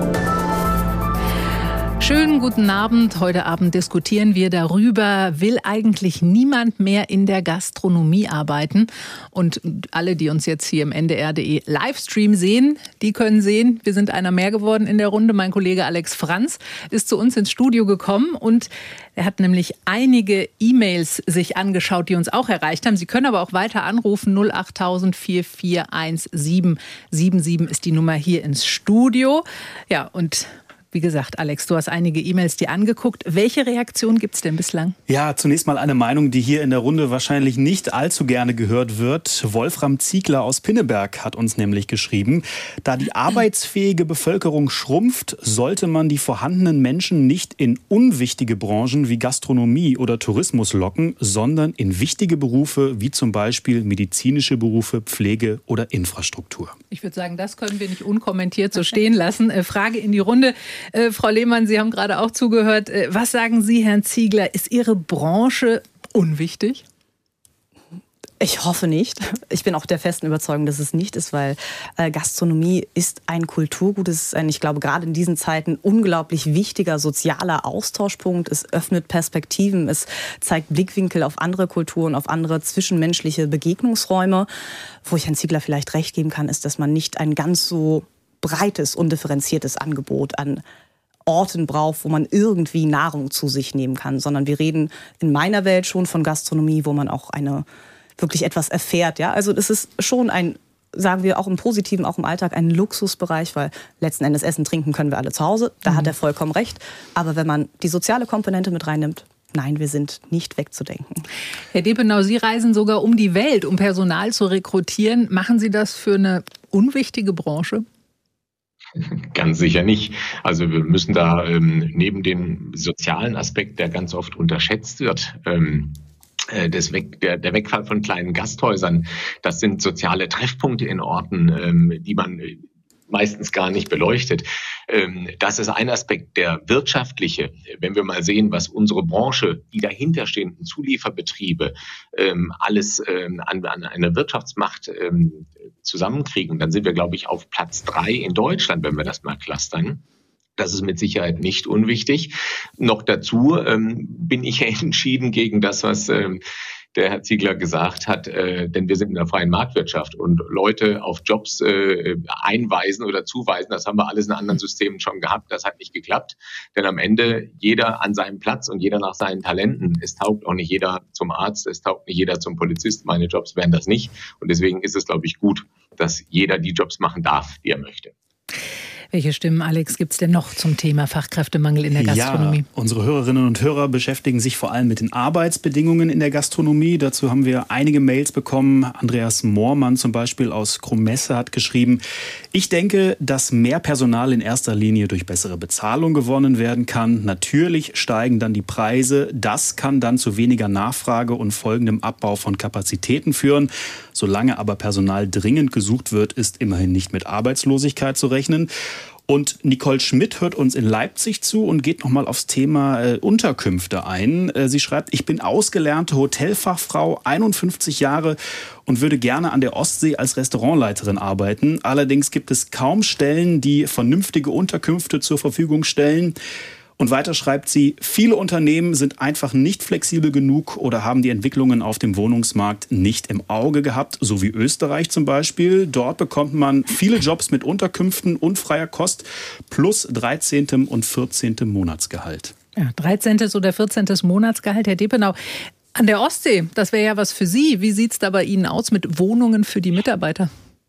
Schönen guten Abend. Heute Abend diskutieren wir darüber, will eigentlich niemand mehr in der Gastronomie arbeiten? Und alle, die uns jetzt hier im ndr.de Livestream sehen, die können sehen, wir sind einer mehr geworden in der Runde. Mein Kollege Alex Franz ist zu uns ins Studio gekommen und er hat nämlich einige E-Mails sich angeschaut, die uns auch erreicht haben. Sie können aber auch weiter anrufen. 08000 441777 ist die Nummer hier ins Studio. Ja, und wie gesagt, Alex, du hast einige E-Mails dir angeguckt. Welche Reaktion gibt es denn bislang? Ja, zunächst mal eine Meinung, die hier in der Runde wahrscheinlich nicht allzu gerne gehört wird. Wolfram Ziegler aus Pinneberg hat uns nämlich geschrieben, da die arbeitsfähige Bevölkerung schrumpft, sollte man die vorhandenen Menschen nicht in unwichtige Branchen wie Gastronomie oder Tourismus locken, sondern in wichtige Berufe wie zum Beispiel medizinische Berufe, Pflege oder Infrastruktur. Ich würde sagen, das können wir nicht unkommentiert so stehen lassen. Frage in die Runde. Frau Lehmann, Sie haben gerade auch zugehört. Was sagen Sie, Herrn Ziegler? Ist Ihre Branche unwichtig? Ich hoffe nicht. Ich bin auch der festen Überzeugung, dass es nicht ist, weil Gastronomie ist ein Kulturgut. Es ist ein, ich glaube, gerade in diesen Zeiten unglaublich wichtiger sozialer Austauschpunkt. Es öffnet Perspektiven, es zeigt Blickwinkel auf andere Kulturen, auf andere zwischenmenschliche Begegnungsräume. Wo ich Herrn Ziegler vielleicht recht geben kann, ist, dass man nicht ein ganz so breites, undifferenziertes Angebot an Orten braucht, wo man irgendwie Nahrung zu sich nehmen kann, sondern wir reden in meiner Welt schon von Gastronomie, wo man auch wirklich etwas erfährt. Ja? Also das ist schon ein, sagen wir auch im Positiven, auch im Alltag, ein Luxusbereich, weil letzten Endes essen, trinken können wir alle zu Hause. Da hat er vollkommen recht. Aber wenn man die soziale Komponente mit reinnimmt, nein, wir sind nicht wegzudenken. Herr Depenau, Sie reisen sogar um die Welt, um Personal zu rekrutieren. Machen Sie das für eine unwichtige Branche? Ganz sicher nicht. Also wir müssen da neben dem sozialen Aspekt, der ganz oft unterschätzt wird, der Wegfall von kleinen Gasthäusern, das sind soziale Treffpunkte in Orten, die man meistens gar nicht beleuchtet. Das ist ein Aspekt, der wirtschaftliche. Wenn wir mal sehen, was unsere Branche, die dahinterstehenden Zulieferbetriebe, alles an einer Wirtschaftsmacht zusammenkriegen, dann sind wir, glaube ich, auf Platz 3 in Deutschland, wenn wir das mal clustern. Das ist mit Sicherheit nicht unwichtig. Noch dazu bin ich entschieden gegen das, was der Herr Ziegler gesagt hat, denn wir sind in der freien Marktwirtschaft und Leute auf Jobs einweisen oder zuweisen, das haben wir alles in anderen Systemen schon gehabt, das hat nicht geklappt, denn am Ende jeder an seinem Platz und jeder nach seinen Talenten. Es taugt auch nicht jeder zum Arzt, es taugt nicht jeder zum Polizist, meine Jobs wären das nicht und deswegen ist es, glaube ich, gut, dass jeder die Jobs machen darf, die er möchte. Welche Stimmen, Alex, gibt es denn noch zum Thema Fachkräftemangel in der Gastronomie? Ja, unsere Hörerinnen und Hörer beschäftigen sich vor allem mit den Arbeitsbedingungen in der Gastronomie. Dazu haben wir einige Mails bekommen. Andreas Moormann zum Beispiel aus Krummesse hat geschrieben: Ich denke, dass mehr Personal in erster Linie durch bessere Bezahlung gewonnen werden kann. Natürlich steigen dann die Preise. Das kann dann zu weniger Nachfrage und folgendem Abbau von Kapazitäten führen. Solange aber Personal dringend gesucht wird, ist immerhin nicht mit Arbeitslosigkeit zu rechnen. Und Nicole Schmidt hört uns in Leipzig zu und geht nochmal aufs Thema Unterkünfte ein. Sie schreibt: Ich bin ausgelernte Hotelfachfrau, 51 Jahre und würde gerne an der Ostsee als Restaurantleiterin arbeiten. Allerdings gibt es kaum Stellen, die vernünftige Unterkünfte zur Verfügung stellen. Und weiter schreibt sie: Viele Unternehmen sind einfach nicht flexibel genug oder haben die Entwicklungen auf dem Wohnungsmarkt nicht im Auge gehabt, so wie Österreich zum Beispiel. Dort bekommt man viele Jobs mit Unterkünften und freier Kost plus 13. und 14. Monatsgehalt. Ja, 13. oder 14. Monatsgehalt, Herr Depenau. An der Ostsee, das wäre ja was für Sie. Wie sieht es da bei Ihnen aus mit Wohnungen für die Mitarbeiter?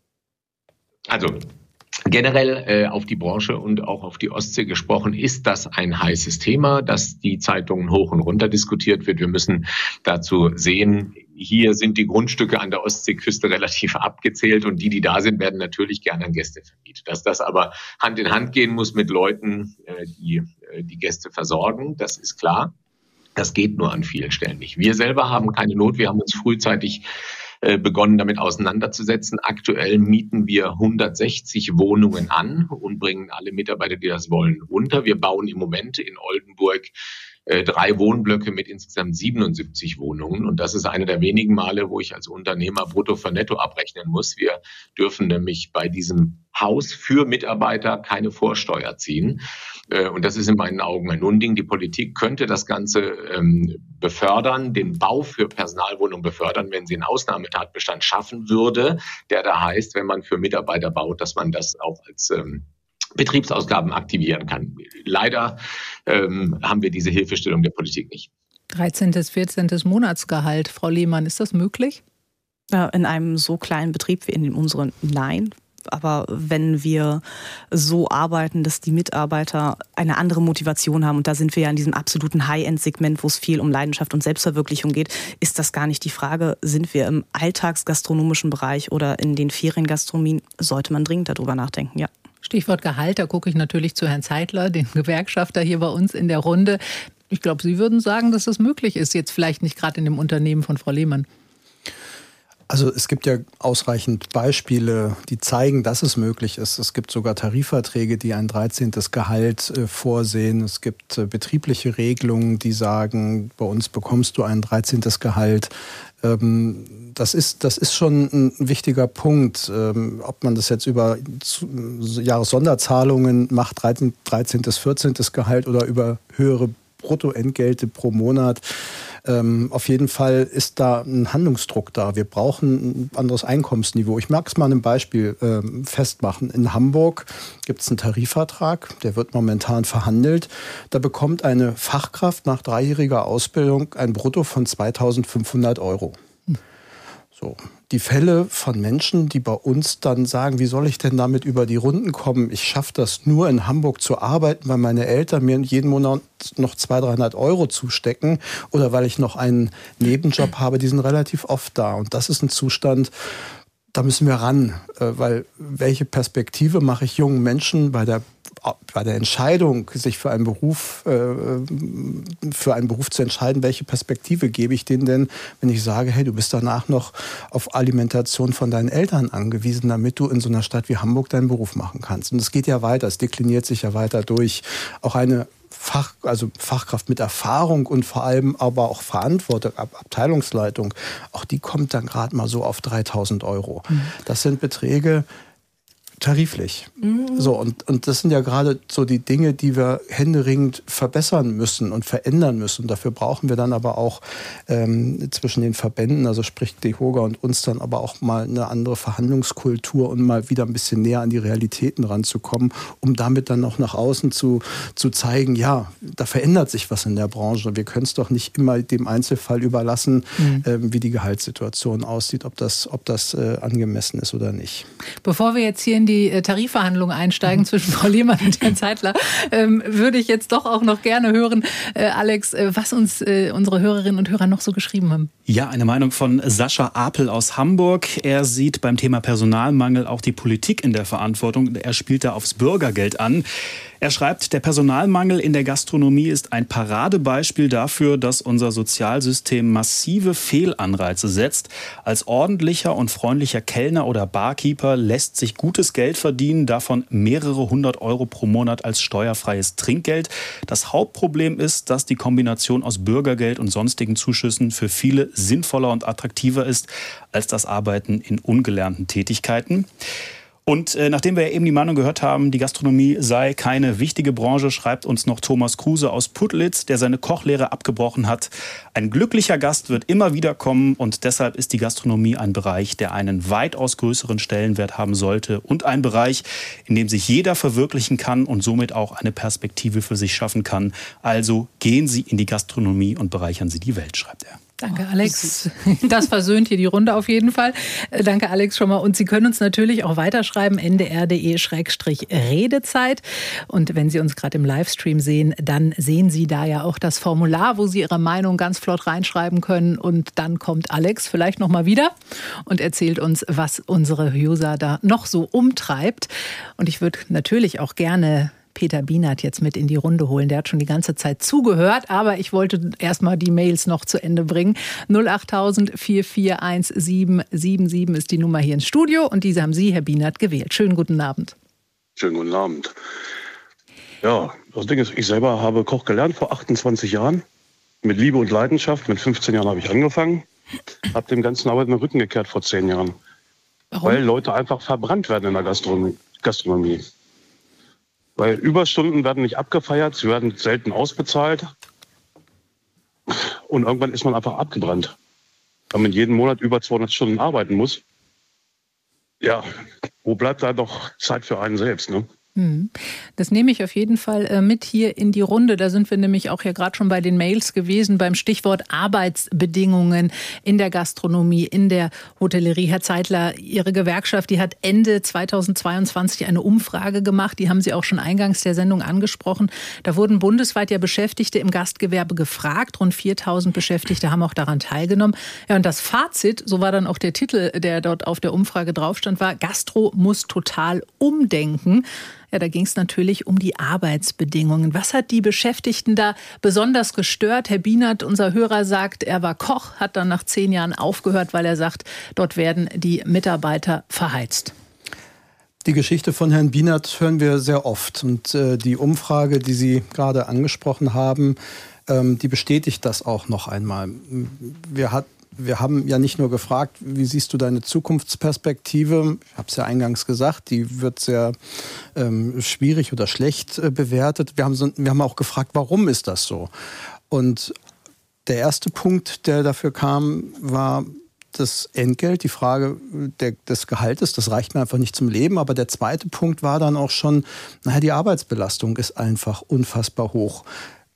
Also generell auf die Branche und auch auf die Ostsee gesprochen, ist das ein heißes Thema, dass die Zeitungen hoch und runter diskutiert wird. Wir müssen dazu sehen, hier sind die Grundstücke an der Ostseeküste relativ abgezählt und die da sind, werden natürlich gerne an Gäste vermietet. Dass das aber Hand in Hand gehen muss mit Leuten, die die Gäste versorgen, das ist klar. Das geht nur an vielen Stellen nicht. Wir selber haben keine Not. Wir haben uns frühzeitig begonnen, damit auseinanderzusetzen. Aktuell mieten wir 160 Wohnungen an und bringen alle Mitarbeiter, die das wollen, unter. Wir bauen im Moment in Oldenburg 3 Wohnblöcke mit insgesamt 77 Wohnungen. Und das ist eine der wenigen Male, wo ich als Unternehmer brutto für netto abrechnen muss. Wir dürfen nämlich bei diesem Haus für Mitarbeiter keine Vorsteuer ziehen. Und das ist in meinen Augen ein Unding. Die Politik könnte das Ganze befördern, den Bau für Personalwohnungen befördern, wenn sie einen Ausnahmetatbestand schaffen würde, der da heißt, wenn man für Mitarbeiter baut, dass man das auch als Betriebsausgaben aktivieren kann. Leider haben wir diese Hilfestellung der Politik nicht. 13. 14. Monatsgehalt. Frau Lehmann, ist das möglich? In einem so kleinen Betrieb wie in unserem, nein. Aber wenn wir so arbeiten, dass die Mitarbeiter eine andere Motivation haben, und da sind wir ja in diesem absoluten High-End-Segment, wo es viel um Leidenschaft und Selbstverwirklichung geht, ist das gar nicht die Frage. Sind wir im alltagsgastronomischen Bereich oder in den Feriengastronomien, sollte man dringend darüber nachdenken, ja. Stichwort Gehalt, da gucke ich natürlich zu Herrn Zeitler, dem Gewerkschafter hier bei uns in der Runde. Ich glaube, Sie würden sagen, dass das möglich ist, jetzt vielleicht nicht gerade in dem Unternehmen von Frau Lehmann. Also es gibt ja ausreichend Beispiele, die zeigen, dass es möglich ist. Es gibt sogar Tarifverträge, die ein 13. Gehalt vorsehen. Es gibt betriebliche Regelungen, die sagen, bei uns bekommst du ein 13. Gehalt. Das ist schon ein wichtiger Punkt. Ob man das jetzt über Jahressonderzahlungen macht, 13., 14. Gehalt oder über höhere Bruttoentgelte pro Monat. Auf jeden Fall ist da ein Handlungsdruck da. Wir brauchen ein anderes Einkommensniveau. Ich mag es mal an einem Beispiel festmachen. In Hamburg gibt es einen Tarifvertrag, der wird momentan verhandelt. Da bekommt eine Fachkraft nach 3-jähriger Ausbildung ein Brutto von 2.500 €. So. Die Fälle von Menschen, die bei uns dann sagen, wie soll ich denn damit über die Runden kommen? Ich schaffe das nur in Hamburg zu arbeiten, weil meine Eltern mir jeden Monat noch 200-300 Euro zustecken oder weil ich noch einen Nebenjob habe, die sind relativ oft da. Und das ist ein Zustand, da müssen wir ran, weil welche Perspektive mache ich jungen Menschen bei der Entscheidung, sich für einen Beruf zu entscheiden, welche Perspektive gebe ich denen denn, wenn ich sage, hey, du bist danach noch auf Alimentation von deinen Eltern angewiesen, damit du in so einer Stadt wie Hamburg deinen Beruf machen kannst. Und es geht ja weiter, es dekliniert sich ja weiter durch. Auch eine Fachkraft mit Erfahrung und vor allem aber auch Verantwortung, Abteilungsleitung, auch die kommt dann gerade mal so auf 3.000 Euro. Das sind Beträge, tariflich. So, und das sind ja gerade so die Dinge, die wir händeringend verbessern müssen und verändern müssen. Dafür brauchen wir dann aber auch zwischen den Verbänden, also sprich DEHOGA und uns, dann aber auch mal eine andere Verhandlungskultur und mal wieder ein bisschen näher an die Realitäten ranzukommen, um damit dann auch nach außen zu zeigen, ja, da verändert sich was in der Branche. Wir können es doch nicht immer dem Einzelfall überlassen, wie die Gehaltssituation aussieht, ob das angemessen ist oder nicht. Bevor wir jetzt hier in die Tarifverhandlungen einsteigen zwischen Frau Lehmann und Herrn Zeitler, würde ich jetzt doch auch noch gerne hören, Alex, was uns unsere Hörerinnen und Hörer noch so geschrieben haben. Ja, eine Meinung von Sascha Apel aus Hamburg. Er sieht beim Thema Personalmangel auch die Politik in der Verantwortung. Er spielt da aufs Bürgergeld an. Er schreibt, der Personalmangel in der Gastronomie ist ein Paradebeispiel dafür, dass unser Sozialsystem massive Fehlanreize setzt. Als ordentlicher und freundlicher Kellner oder Barkeeper lässt sich gutes Geld verdienen, davon mehrere 100 Euro pro Monat als steuerfreies Trinkgeld. Das Hauptproblem ist, dass die Kombination aus Bürgergeld und sonstigen Zuschüssen für viele sinnvoller und attraktiver ist als das Arbeiten in ungelernten Tätigkeiten. Und nachdem wir ja eben die Meinung gehört haben, die Gastronomie sei keine wichtige Branche, schreibt uns noch Thomas Kruse aus Putlitz, der seine Kochlehre abgebrochen hat. Ein glücklicher Gast wird immer wieder kommen und deshalb ist die Gastronomie ein Bereich, der einen weitaus größeren Stellenwert haben sollte und ein Bereich, in dem sich jeder verwirklichen kann und somit auch eine Perspektive für sich schaffen kann. Also gehen Sie in die Gastronomie und bereichern Sie die Welt, schreibt er. Danke, Alex. Das versöhnt hier die Runde auf jeden Fall. Danke, Alex, schon mal. Und Sie können uns natürlich auch weiterschreiben, ndr.de/Redezeit. Und wenn Sie uns gerade im Livestream sehen, dann sehen Sie da ja auch das Formular, wo Sie Ihre Meinung ganz flott reinschreiben können. Und dann kommt Alex vielleicht noch mal wieder und erzählt uns, was unsere User da noch so umtreibt. Und ich würde natürlich auch gerne Peter Bienert jetzt mit in die Runde holen. Der hat schon die ganze Zeit zugehört, aber ich wollte erst mal die Mails noch zu Ende bringen. 08000 441777 ist die Nummer hier ins Studio und diese haben Sie, Herr Bienert, gewählt. Schönen guten Abend. Schönen guten Abend. Ja, das Ding ist, ich selber habe Koch gelernt vor 28 Jahren. Mit Liebe und Leidenschaft. Mit 15 Jahren habe ich angefangen. Habe dem ganzen Arbeit den Rücken gekehrt vor 10 Jahren. Warum? Weil Leute einfach verbrannt werden in der Gastronomie. Weil Überstunden werden nicht abgefeiert, sie werden selten ausbezahlt. Und irgendwann ist man einfach abgebrannt. Weil man jeden Monat über 200 Stunden arbeiten muss. Ja, wo bleibt da doch Zeit für einen selbst, ne? Das nehme ich auf jeden Fall mit hier in die Runde. Da sind wir nämlich auch ja gerade schon bei den Mails gewesen, beim Stichwort Arbeitsbedingungen in der Gastronomie, in der Hotellerie. Herr Zeitler, Ihre Gewerkschaft, die hat Ende 2022 eine Umfrage gemacht. Die haben Sie auch schon eingangs der Sendung angesprochen. Da wurden bundesweit ja Beschäftigte im Gastgewerbe gefragt. Rund 4.000 Beschäftigte haben auch daran teilgenommen. Ja, und das Fazit, so war dann auch der Titel, der dort auf der Umfrage drauf stand, war: Gastro muss total umdenken. Ja, da ging es natürlich um die Arbeitsbedingungen. Was hat die Beschäftigten da besonders gestört? Herr Bienert, unser Hörer, sagt, er war Koch, hat dann nach 10 Jahren aufgehört, weil er sagt, dort werden die Mitarbeiter verheizt. Die Geschichte von Herrn Bienert hören wir sehr oft. Und die Umfrage, die Sie gerade angesprochen haben, die bestätigt das auch noch einmal. Wir haben ja nicht nur gefragt, wie siehst du deine Zukunftsperspektive? Ich habe es ja eingangs gesagt, die wird sehr schwierig oder schlecht bewertet. Wir haben auch gefragt, warum ist das so? Und der erste Punkt, der dafür kam, war das Entgelt, die Frage des Gehaltes. Das reicht mir einfach nicht zum Leben. Aber der zweite Punkt war dann auch schon, die Arbeitsbelastung ist einfach unfassbar hoch.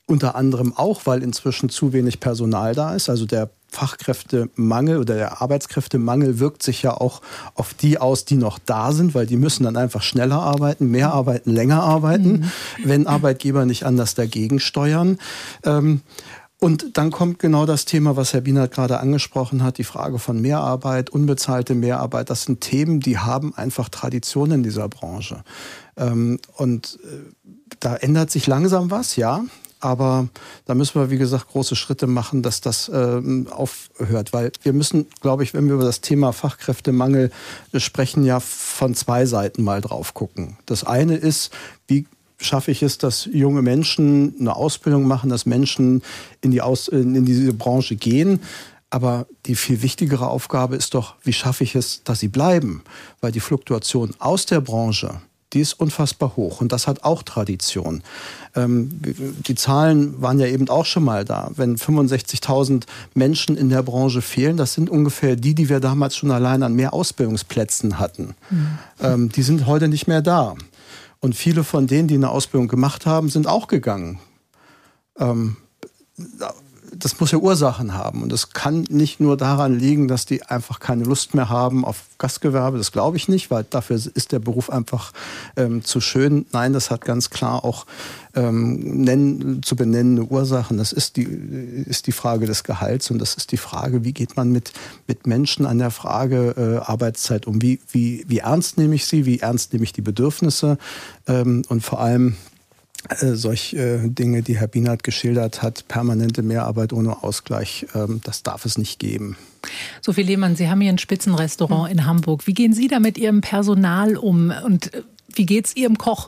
unter anderem auch, weil inzwischen zu wenig Personal da ist. Also der Fachkräftemangel oder der Arbeitskräftemangel wirkt sich ja auch auf die aus, die noch da sind, weil die müssen dann einfach schneller arbeiten, mehr arbeiten, länger arbeiten, wenn Arbeitgeber nicht anders dagegen steuern. Und dann kommt genau das Thema, was Herr Bienert gerade angesprochen hat, die Frage von Mehrarbeit, unbezahlte Mehrarbeit. Das sind Themen, die haben einfach Tradition in dieser Branche. Und da ändert sich langsam was, ja. Aber da müssen wir, wie gesagt, große Schritte machen, dass das aufhört. Weil wir müssen, glaube ich, wenn wir über das Thema Fachkräftemangel sprechen, ja von zwei Seiten mal drauf gucken. Das eine ist, wie schaffe ich es, dass junge Menschen eine Ausbildung machen, dass Menschen in diese Branche gehen. Aber die viel wichtigere Aufgabe ist doch, wie schaffe ich es, dass sie bleiben? Weil die Fluktuation aus der Branche, die ist unfassbar hoch und das hat auch Tradition. Die Zahlen waren ja eben auch schon mal da. Wenn 65.000 Menschen in der Branche fehlen, das sind ungefähr die wir damals schon allein an mehr Ausbildungsplätzen hatten. Die sind heute nicht mehr da. Und viele von denen, die eine Ausbildung gemacht haben, sind auch gegangen. Das muss ja Ursachen haben. Und es kann nicht nur daran liegen, dass die einfach keine Lust mehr haben auf Gastgewerbe. Das glaube ich nicht, weil dafür ist der Beruf einfach zu schön. Nein, das hat ganz klar auch zu benennende Ursachen. Das ist die Frage des Gehalts und das ist die Frage, wie geht man mit Menschen an der Frage Arbeitszeit um? Wie ernst nehme ich sie? Wie ernst nehme ich die Bedürfnisse? Und vor allem solche Dinge, die Herr Bienert geschildert hat, permanente Mehrarbeit ohne Ausgleich, das darf es nicht geben. Sophie Lehmann, Sie haben hier ein Spitzenrestaurant in Hamburg. Wie gehen Sie da mit Ihrem Personal um und wie geht's Ihrem Koch?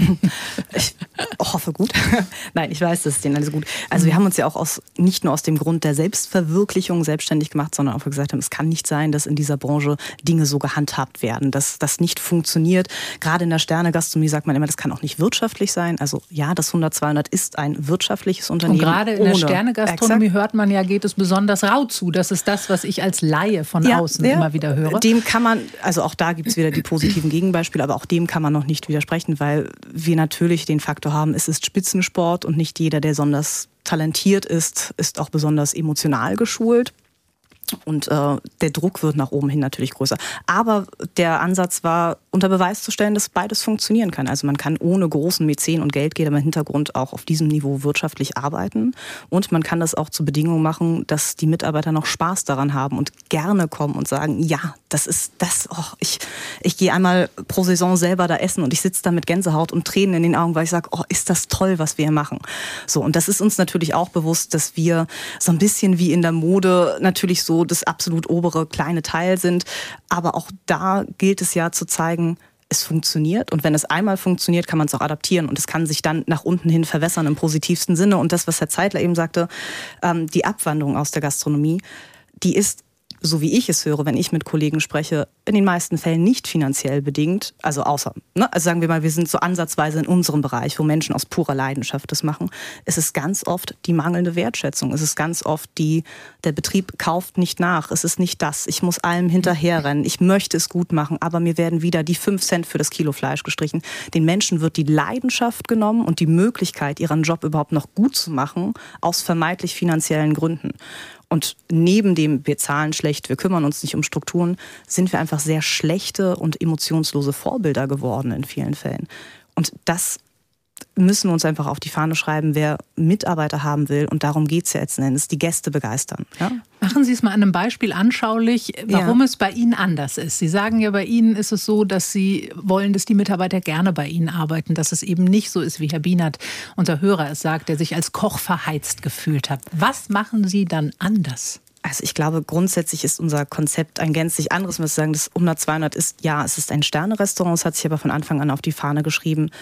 Ich hoffe gut. Nein, ich weiß, das ist denen alles gut. Also wir haben uns ja auch nicht nur aus dem Grund der Selbstverwirklichung selbstständig gemacht, sondern auch gesagt haben, es kann nicht sein, dass in dieser Branche Dinge so gehandhabt werden, dass das nicht funktioniert. Gerade in der Sternegastronomie sagt man immer, das kann auch nicht wirtschaftlich sein. Also ja, das 100-200 ist ein wirtschaftliches Unternehmen. Und gerade in der Sternegastronomie hört man ja, geht es besonders rau zu. Das ist das, was ich als Laie von außen immer wieder höre. Dem kann man, also auch da gibt es wieder die positiven Gegenbeispiele, aber auch dem kann man noch nicht widersprechen, weil wir natürlich den Faktor haben, es ist Spitzensport und nicht jeder, der besonders talentiert ist auch besonders emotional geschult. Und der Druck wird nach oben hin natürlich größer. Aber der Ansatz war, unter Beweis zu stellen, dass beides funktionieren kann. Also man kann ohne großen Mäzen und Geldgeber im Hintergrund auch auf diesem Niveau wirtschaftlich arbeiten. Und man kann das auch zur Bedingung machen, dass die Mitarbeiter noch Spaß daran haben und gerne kommen und sagen, ja, das ist das. Oh, ich gehe einmal pro Saison selber da essen und ich sitze da mit Gänsehaut und Tränen in den Augen, weil ich sage, oh, ist das toll, was wir hier machen. So, und das ist uns natürlich auch bewusst, dass wir so ein bisschen wie in der Mode natürlich so das absolut obere kleine Teil sind. Aber auch da gilt es ja zu zeigen, es funktioniert. Und wenn es einmal funktioniert, kann man es auch adaptieren. Und es kann sich dann nach unten hin verwässern im positivsten Sinne. Und das, was Herr Zeitler eben sagte, die Abwanderung aus der Gastronomie, die ist, so wie ich es höre, wenn ich mit Kollegen spreche, in den meisten Fällen nicht finanziell bedingt. Also außer, also sagen wir mal, wir sind so ansatzweise in unserem Bereich, wo Menschen aus purer Leidenschaft das machen. Es ist ganz oft die mangelnde Wertschätzung. Es ist ganz oft der Betrieb kauft nicht nach. Es ist nicht das. Ich muss allem hinterherrennen. Ich möchte es gut machen, aber mir werden wieder die 5 Cent für das Kilo Fleisch gestrichen. Den Menschen wird die Leidenschaft genommen und die Möglichkeit, ihren Job überhaupt noch gut zu machen, aus vermeintlich finanziellen Gründen. Und neben dem, wir zahlen schlecht, wir kümmern uns nicht um Strukturen, sind wir einfach sehr schlechte und emotionslose Vorbilder geworden in vielen Fällen. Und das müssen wir uns einfach auf die Fahne schreiben, wer Mitarbeiter haben will. Und darum geht es ja letzten Endes, die Gäste begeistern. Ja? Machen Sie es mal an einem Beispiel anschaulich, warum es bei Ihnen anders ist. Sie sagen ja, bei Ihnen ist es so, dass Sie wollen, dass die Mitarbeiter gerne bei Ihnen arbeiten, dass es eben nicht so ist, wie Herr Bienert, unser Hörer, es sagt, der sich als Koch verheizt gefühlt hat. Was machen Sie dann anders? Also ich glaube, grundsätzlich ist unser Konzept ein gänzlich anderes. Ich muss sagen, das 100-200 ist, ja, es ist ein Sterne-Restaurant. Es hat sich aber von Anfang an auf die Fahne geschrieben,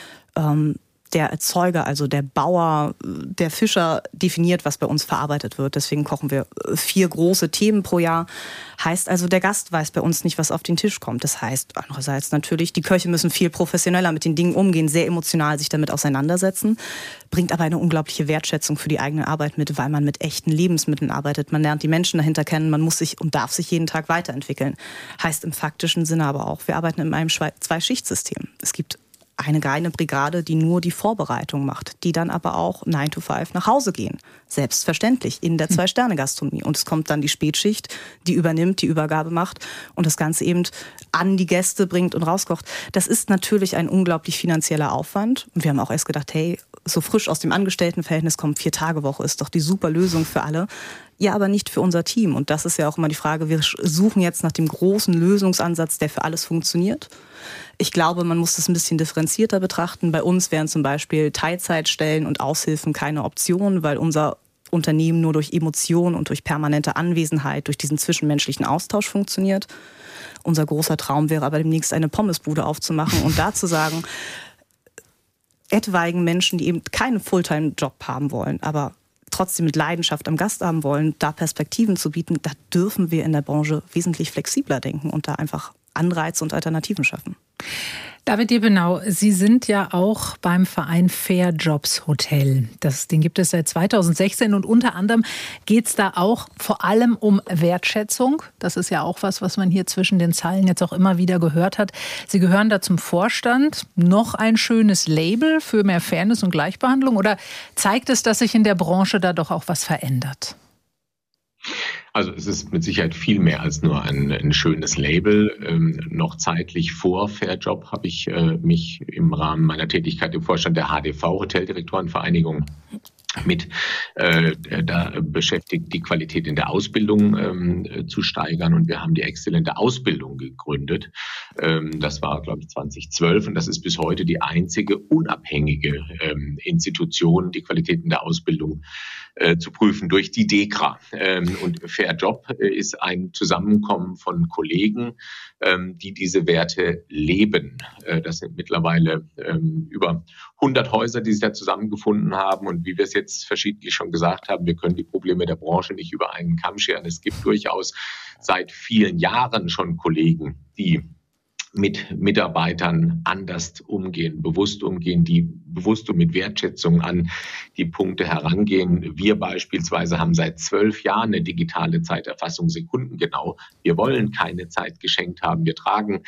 der Erzeuger, also der Bauer, der Fischer definiert, was bei uns verarbeitet wird. Deswegen kochen wir 4 große Themen pro Jahr. Heißt also, der Gast weiß bei uns nicht, was auf den Tisch kommt. Das heißt andererseits natürlich, die Köche müssen viel professioneller mit den Dingen umgehen, sehr emotional sich damit auseinandersetzen, bringt aber eine unglaubliche Wertschätzung für die eigene Arbeit mit, weil man mit echten Lebensmitteln arbeitet. Man lernt die Menschen dahinter kennen, man muss sich und darf sich jeden Tag weiterentwickeln. Heißt im faktischen Sinne aber auch, wir arbeiten in einem 2-Schichtsystem. Es gibt eine Brigade, die nur die Vorbereitung macht, die dann aber auch 9 to 5 nach Hause gehen. Selbstverständlich in der 2-Sterne-Gastronomie. Und es kommt dann die Spätschicht, die übernimmt, die Übergabe macht und das Ganze eben an die Gäste bringt und rauskocht. Das ist natürlich ein unglaublich finanzieller Aufwand. Und wir haben auch erst gedacht, hey, so frisch aus dem Angestelltenverhältnis kommen 4-Tage-Woche, ist doch die super Lösung für alle. Ja, aber nicht für unser Team. Und das ist ja auch immer die Frage, wir suchen jetzt nach dem großen Lösungsansatz, der für alles funktioniert. Ich glaube, man muss das ein bisschen differenzierter betrachten. Bei uns wären zum Beispiel Teilzeitstellen und Aushilfen keine Option, weil unser Unternehmen nur durch Emotionen und durch permanente Anwesenheit, durch diesen zwischenmenschlichen Austausch funktioniert. Unser großer Traum wäre aber demnächst eine Pommesbude aufzumachen und da zu sagen, etwaigen Menschen, die eben keinen Fulltime-Job haben wollen, aber trotzdem mit Leidenschaft am Gast haben wollen, da Perspektiven zu bieten, da dürfen wir in der Branche wesentlich flexibler denken und da einfach Anreize und Alternativen schaffen. David Depenau, Sie sind ja auch beim Verein Fair Jobs Hotel. Den gibt es seit 2016 und unter anderem geht es da auch vor allem um Wertschätzung. Das ist ja auch was man hier zwischen den Zeilen jetzt auch immer wieder gehört hat. Sie gehören da zum Vorstand. Noch ein schönes Label für mehr Fairness und Gleichbehandlung? Oder zeigt es, dass sich in der Branche da doch auch was verändert? Also es ist mit Sicherheit viel mehr als nur ein schönes Label. Noch zeitlich vor Fairjob habe ich mich im Rahmen meiner Tätigkeit im Vorstand der HDV, Hoteldirektorenvereinigung, mit da beschäftigt, die Qualität in der Ausbildung zu steigern. Und wir haben die exzellente Ausbildung gegründet. Das war, glaube ich, 2012. Und das ist bis heute die einzige unabhängige Institution, die Qualität in der Ausbildung zu prüfen durch die DEKRA. Und Fairjob ist ein Zusammenkommen von Kollegen, die diese Werte leben. Das sind mittlerweile über 100 Häuser, die sich da zusammengefunden haben. Und wie wir es jetzt verschiedentlich schon gesagt haben, wir können die Probleme der Branche nicht über einen Kamm scheren. Es gibt durchaus seit vielen Jahren schon Kollegen, die mit Mitarbeitern anders umgehen, bewusst umgehen, die bewusst und mit Wertschätzung an die Punkte herangehen. Wir beispielsweise haben seit 12 Jahren eine digitale Zeiterfassung sekundengenau. Wir wollen keine Zeit geschenkt haben. Wir tragen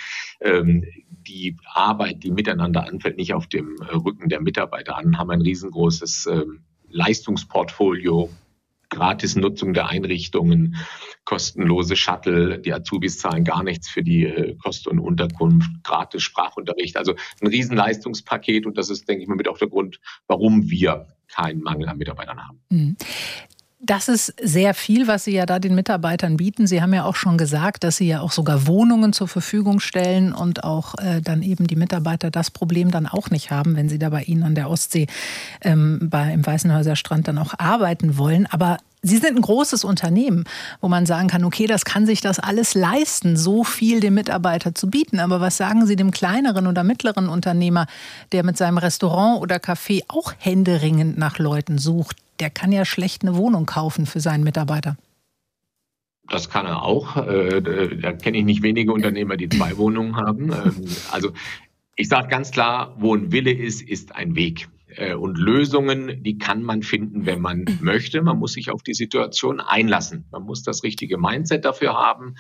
die Arbeit, die miteinander anfällt, nicht auf dem Rücken der Mitarbeiter an, haben ein riesengroßes Leistungsportfolio, Gratisnutzung der Einrichtungen, kostenlose Shuttle, die Azubis zahlen gar nichts für die Kost und Unterkunft, gratis Sprachunterricht, also ein Riesenleistungspaket und das ist, denke ich mal, mit auch der Grund, warum wir keinen Mangel an Mitarbeitern haben. Das ist sehr viel, was Sie ja da den Mitarbeitern bieten. Sie haben ja auch schon gesagt, dass Sie ja auch sogar Wohnungen zur Verfügung stellen und auch dann eben die Mitarbeiter das Problem dann auch nicht haben, wenn sie da bei Ihnen an der Ostsee im Weißenhäuser Strand dann auch arbeiten wollen. Aber Sie sind ein großes Unternehmen, wo man sagen kann, okay, das kann sich das alles leisten, so viel dem Mitarbeiter zu bieten. Aber was sagen Sie dem kleineren oder mittleren Unternehmer, der mit seinem Restaurant oder Café auch händeringend nach Leuten sucht? Der kann ja schlecht eine Wohnung kaufen für seinen Mitarbeiter. Das kann er auch. Da kenne ich nicht wenige Unternehmer, die 2 Wohnungen haben. Also ich sage ganz klar, wo ein Wille ist, ist ein Weg. Und Lösungen, die kann man finden, wenn man möchte. Man muss sich auf die Situation einlassen. Man muss das richtige Mindset dafür haben.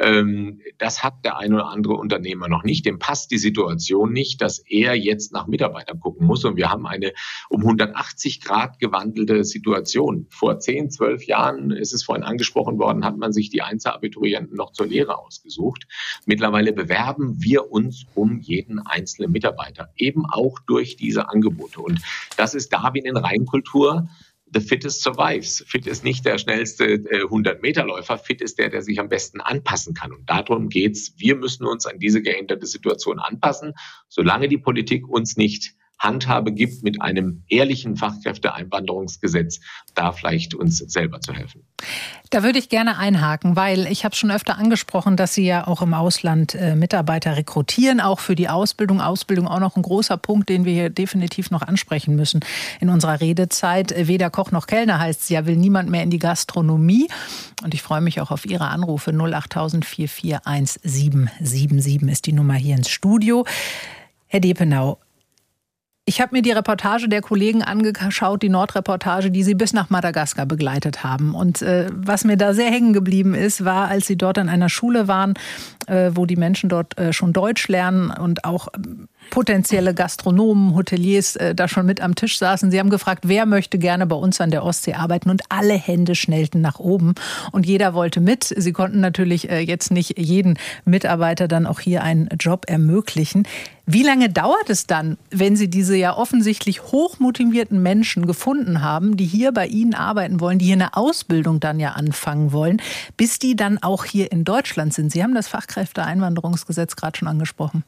Das hat der ein oder andere Unternehmer noch nicht. Dem passt die Situation nicht, dass er jetzt nach Mitarbeitern gucken muss. Und wir haben eine um 180 Grad gewandelte Situation. Vor 10, 12 Jahren, ist es vorhin angesprochen worden, hat man sich die Einzelabiturienten noch zur Lehre ausgesucht. Mittlerweile bewerben wir uns um jeden einzelnen Mitarbeiter, eben auch durch diese Angebote. Und das ist Darwin in Reinkultur. The fittest survives. Fit ist nicht der schnellste 100-Meter-Läufer. Fit ist der sich am besten anpassen kann. Und darum geht's. Wir müssen uns an diese geänderte Situation anpassen. Solange die Politik uns nicht Handhabe gibt mit einem ehrlichen Fachkräfteeinwanderungsgesetz, da vielleicht uns selber zu helfen. Da würde ich gerne einhaken, weil ich habe schon öfter angesprochen, dass Sie ja auch im Ausland Mitarbeiter rekrutieren, auch für die Ausbildung. Ausbildung auch noch ein großer Punkt, den wir hier definitiv noch ansprechen müssen in unserer Redezeit. Weder Koch noch Kellner heißt es ja, will niemand mehr in die Gastronomie. Und ich freue mich auch auf Ihre Anrufe. 08000 441777 ist die Nummer hier ins Studio. Herr Depenau, Ich habe mir die Reportage der Kollegen angeschaut, die Nordreportage, die sie bis nach Madagaskar begleitet haben. Und was mir da sehr hängen geblieben ist, war, als sie dort an einer Schule waren, wo die Menschen dort schon Deutsch lernen und auch potenzielle Gastronomen, Hoteliers da schon mit am Tisch saßen. Sie haben gefragt, wer möchte gerne bei uns an der Ostsee arbeiten, und alle Hände schnellten nach oben und jeder wollte mit. Sie konnten natürlich jetzt nicht jeden Mitarbeiter dann auch hier einen Job ermöglichen. Wie lange dauert es dann, wenn Sie diese ja offensichtlich hochmotivierten Menschen gefunden haben, die hier bei Ihnen arbeiten wollen, die hier eine Ausbildung dann ja anfangen wollen, bis die dann auch hier in Deutschland sind? Sie haben das Fachkräfteeinwanderungsgesetz gerade schon angesprochen.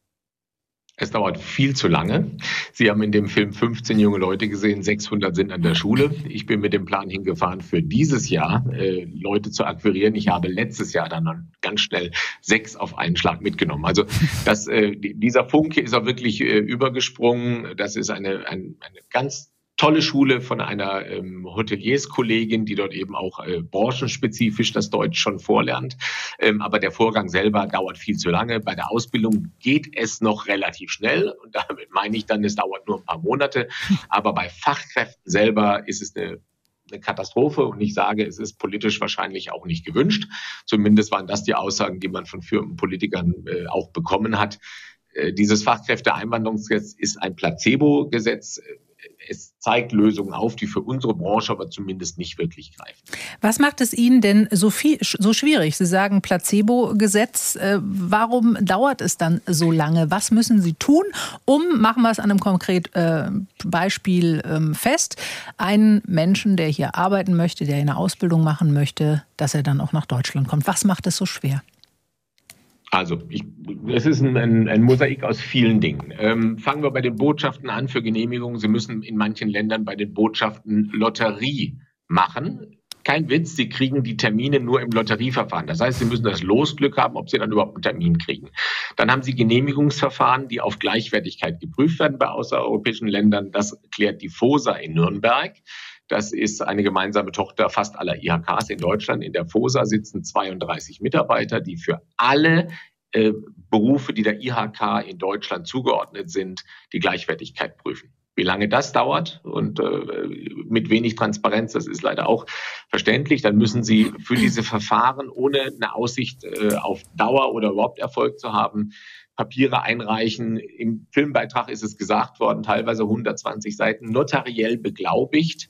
Es dauert viel zu lange. Sie haben in dem Film 15 junge Leute gesehen, 600 sind an der Schule. Ich bin mit dem Plan hingefahren, für dieses Jahr Leute zu akquirieren. Ich habe letztes Jahr dann ganz schnell 6 auf einen Schlag mitgenommen. Also dieser Funke ist auch wirklich übergesprungen. Das ist eine ganz tolle Schule von einer Hotelierskollegin, die dort eben auch branchenspezifisch das Deutsch schon vorlernt. Aber der Vorgang selber dauert viel zu lange. Bei der Ausbildung geht es noch relativ schnell. Und damit meine ich dann, es dauert nur ein paar Monate. Aber bei Fachkräften selber ist es eine Katastrophe. Und ich sage, es ist politisch wahrscheinlich auch nicht gewünscht. Zumindest waren das die Aussagen, die man von Firmenpolitikern auch bekommen hat. Dieses Fachkräfteeinwanderungsgesetz ist ein Placebo-Gesetz. Es zeigt Lösungen auf, die für unsere Branche aber zumindest nicht wirklich greifen. Was macht es Ihnen denn so schwierig? Sie sagen Placebo-Gesetz. Warum dauert es dann so lange? Was müssen Sie tun, machen wir es an einem konkreten Beispiel fest, einen Menschen, der hier arbeiten möchte, der eine Ausbildung machen möchte, dass er dann auch nach Deutschland kommt? Was macht es so schwer? Also, es ist ein Mosaik aus vielen Dingen. Fangen wir bei den Botschaften an für Genehmigungen. Sie müssen in manchen Ländern bei den Botschaften Lotterie machen. Kein Witz, Sie kriegen die Termine nur im Lotterieverfahren. Das heißt, Sie müssen das Losglück haben, ob Sie dann überhaupt einen Termin kriegen. Dann haben Sie Genehmigungsverfahren, die auf Gleichwertigkeit geprüft werden bei außereuropäischen Ländern. Das klärt die FOSA in Nürnberg. Das ist eine gemeinsame Tochter fast aller IHKs in Deutschland. In der FOSA sitzen 32 Mitarbeiter, die für alle Berufe, die der IHK in Deutschland zugeordnet sind, die Gleichwertigkeit prüfen. Wie lange das dauert und mit wenig Transparenz, das ist leider auch verständlich. Dann müssen Sie für diese Verfahren, ohne eine Aussicht auf Dauer oder überhaupt Erfolg zu haben, Papiere einreichen. Im Filmbeitrag ist es gesagt worden, teilweise 120 Seiten notariell beglaubigt.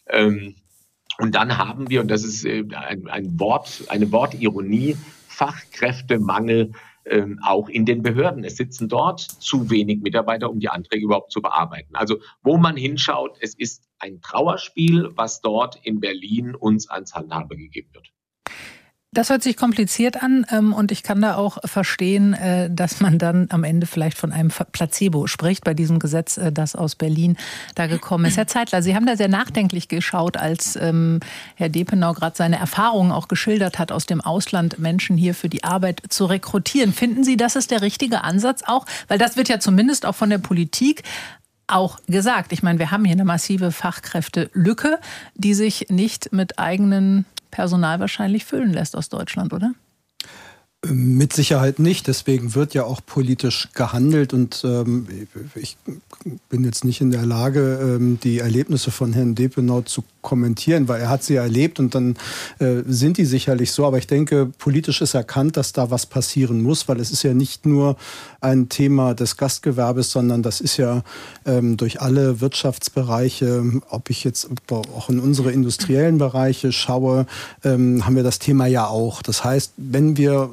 Und dann haben wir, und das ist eine Wortironie, Fachkräftemangel auch in den Behörden. Es sitzen dort zu wenig Mitarbeiter, um die Anträge überhaupt zu bearbeiten. Also wo man hinschaut, es ist ein Trauerspiel, was dort in Berlin uns ans Handhabe gegeben wird. Das hört sich kompliziert an und ich kann da auch verstehen, dass man dann am Ende vielleicht von einem Placebo spricht bei diesem Gesetz, das aus Berlin da gekommen ist. Herr Zeitler, Sie haben da sehr nachdenklich geschaut, als Herr Depenau gerade seine Erfahrungen auch geschildert hat, aus dem Ausland Menschen hier für die Arbeit zu rekrutieren. Finden Sie, das ist der richtige Ansatz auch? Weil das wird ja zumindest auch von der Politik auch gesagt. Ich meine, wir haben hier eine massive Fachkräftelücke, die sich nicht mit eigenen Personal wahrscheinlich füllen lässt aus Deutschland, oder? Mit Sicherheit nicht. Deswegen wird ja auch politisch gehandelt. Und ich bin jetzt nicht in der Lage, die Erlebnisse von Herrn Depenau zu kommentieren, weil er hat sie erlebt und dann sind die sicherlich so. Aber ich denke, politisch ist erkannt, dass da was passieren muss, weil es ist ja nicht nur ein Thema des Gastgewerbes, sondern das ist ja durch alle Wirtschaftsbereiche, ob ich jetzt auch in unsere industriellen Bereiche schaue, haben wir das Thema ja auch. Das heißt, wenn wir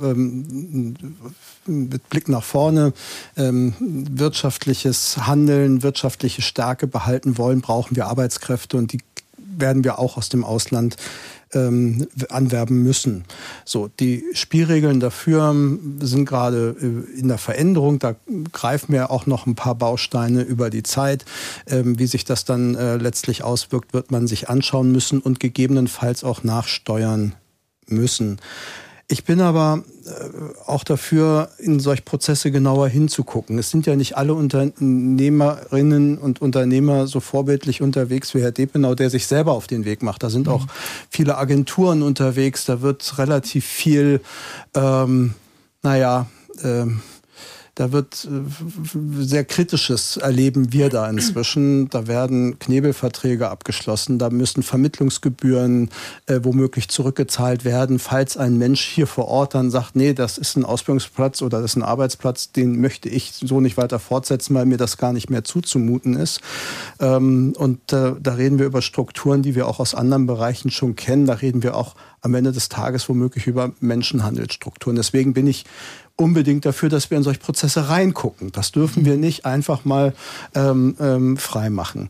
mit Blick nach vorne wirtschaftliches Handeln, wirtschaftliche Stärke behalten wollen, brauchen wir Arbeitskräfte und die werden wir auch aus dem Ausland anwerben müssen. So, die Spielregeln dafür sind gerade in der Veränderung. Da greifen wir auch noch ein paar Bausteine über die Zeit. Wie sich das dann letztlich auswirkt, wird man sich anschauen müssen und gegebenenfalls auch nachsteuern müssen. Ich bin aber auch dafür, in solche Prozesse genauer hinzugucken. Es sind ja nicht alle Unternehmerinnen und Unternehmer so vorbildlich unterwegs wie Herr Depenau, der sich selber auf den Weg macht. Da sind auch viele Agenturen unterwegs. Da wird relativ viel, da Da wird sehr Kritisches erleben wir da inzwischen. Da werden Knebelverträge abgeschlossen, da müssen Vermittlungsgebühren womöglich zurückgezahlt werden, falls ein Mensch hier vor Ort dann sagt, nee, das ist ein Ausbildungsplatz oder das ist ein Arbeitsplatz, den möchte ich so nicht weiter fortsetzen, weil mir das gar nicht mehr zuzumuten ist. Und da reden wir über Strukturen, die wir auch aus anderen Bereichen schon kennen. Da reden wir auch am Ende des Tages womöglich über Menschenhandelsstrukturen. Deswegen bin ich unbedingt dafür, dass wir in solche Prozesse reingucken. Das dürfen wir nicht einfach mal frei machen.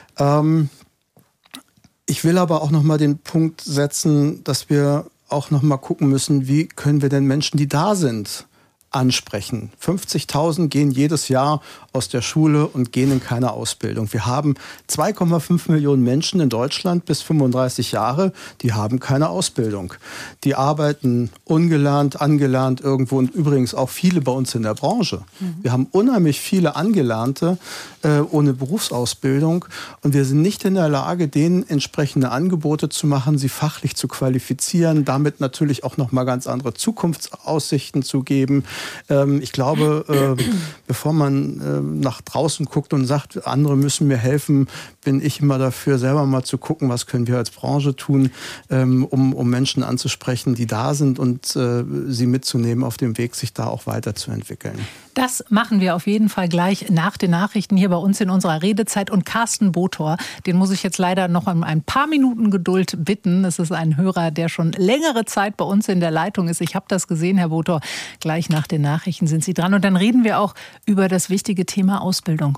Ich will aber auch noch mal den Punkt setzen, dass wir auch noch mal gucken müssen, wie können wir denn Menschen, die da sind, ansprechen. 50.000 gehen jedes Jahr aus der Schule und gehen in keine Ausbildung. Wir haben 2,5 Millionen Menschen in Deutschland bis 35 Jahre, die haben keine Ausbildung. Die arbeiten ungelernt, angelernt irgendwo und übrigens auch viele bei uns in der Branche. Wir haben unheimlich viele Angelernte ohne Berufsausbildung und wir sind nicht in der Lage, denen entsprechende Angebote zu machen, sie fachlich zu qualifizieren, damit natürlich auch noch mal ganz andere Zukunftsaussichten zu geben. Ich glaube, bevor man nach draußen guckt und sagt, andere müssen mir helfen, bin ich immer dafür, selber mal zu gucken, was können wir als Branche tun, um Menschen anzusprechen, die da sind und sie mitzunehmen auf dem Weg, sich da auch weiterzuentwickeln. Das machen wir auf jeden Fall gleich nach den Nachrichten hier bei uns in unserer Redezeit. Und Carsten Botor, den muss ich jetzt leider noch um ein paar Minuten Geduld bitten. Es ist ein Hörer, der schon längere Zeit bei uns in der Leitung ist. Ich habe das gesehen, Herr Botor. Gleich nach den Nachrichten sind Sie dran. Und dann reden wir auch über das wichtige Thema Ausbildung.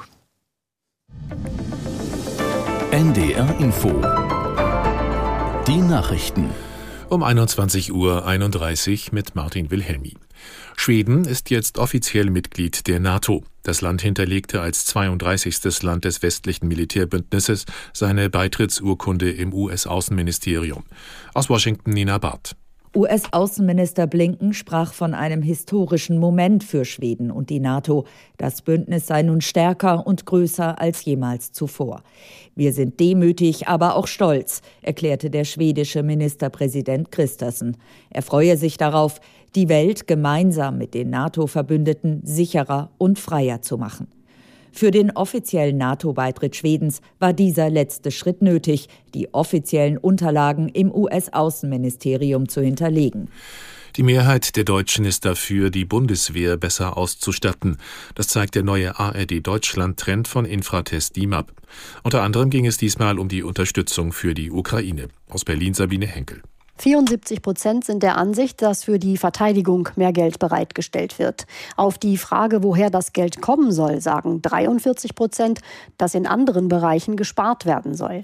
NDR Info. Die Nachrichten. Um 21:31 Uhr mit Martin Wilhelmi. Schweden ist jetzt offiziell Mitglied der NATO. Das Land hinterlegte als 32. Land des westlichen Militärbündnisses seine Beitrittsurkunde im US-Außenministerium. Aus Washington Nina Barth. US-Außenminister Blinken sprach von einem historischen Moment für Schweden und die NATO. Das Bündnis sei nun stärker und größer als jemals zuvor. Wir sind demütig, aber auch stolz, erklärte der schwedische Ministerpräsident Kristersson. Er freue sich darauf, die Welt gemeinsam mit den NATO-Verbündeten sicherer und freier zu machen. Für den offiziellen NATO-Beitritt Schwedens war dieser letzte Schritt nötig, die offiziellen Unterlagen im US-Außenministerium zu hinterlegen. Die Mehrheit der Deutschen ist dafür, die Bundeswehr besser auszustatten. Das zeigt der neue ARD-Deutschland-Trend von Infratest DIMAP. Unter anderem ging es diesmal um die Unterstützung für die Ukraine. Aus Berlin Sabine Henkel. 74% sind der Ansicht, dass für die Verteidigung mehr Geld bereitgestellt wird. Auf die Frage, woher das Geld kommen soll, sagen 43%, dass in anderen Bereichen gespart werden soll.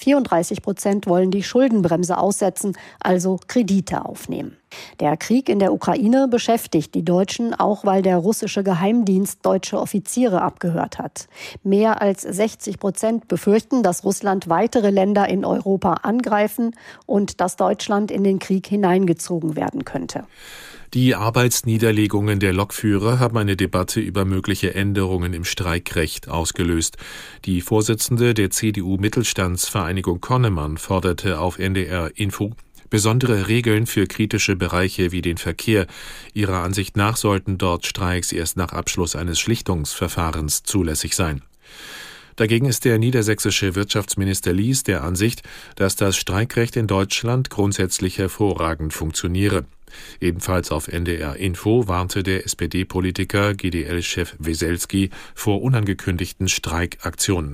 34% wollen die Schuldenbremse aussetzen, also Kredite aufnehmen. Der Krieg in der Ukraine beschäftigt die Deutschen, auch weil der russische Geheimdienst deutsche Offiziere abgehört hat. Mehr als 60% befürchten, dass Russland weitere Länder in Europa angreifen und dass Deutschland in den Krieg hineingezogen werden könnte. Die Arbeitsniederlegungen der Lokführer haben eine Debatte über mögliche Änderungen im Streikrecht ausgelöst. Die Vorsitzende der CDU-Mittelstandsvereinigung Konnemann forderte auf NDR Info besondere Regeln für kritische Bereiche wie den Verkehr. Ihrer Ansicht nach sollten dort Streiks erst nach Abschluss eines Schlichtungsverfahrens zulässig sein. Dagegen ist der niedersächsische Wirtschaftsminister Lies der Ansicht, dass das Streikrecht in Deutschland grundsätzlich hervorragend funktioniere. Ebenfalls auf NDR Info warnte der SPD-Politiker GDL-Chef Weselski vor unangekündigten Streikaktionen.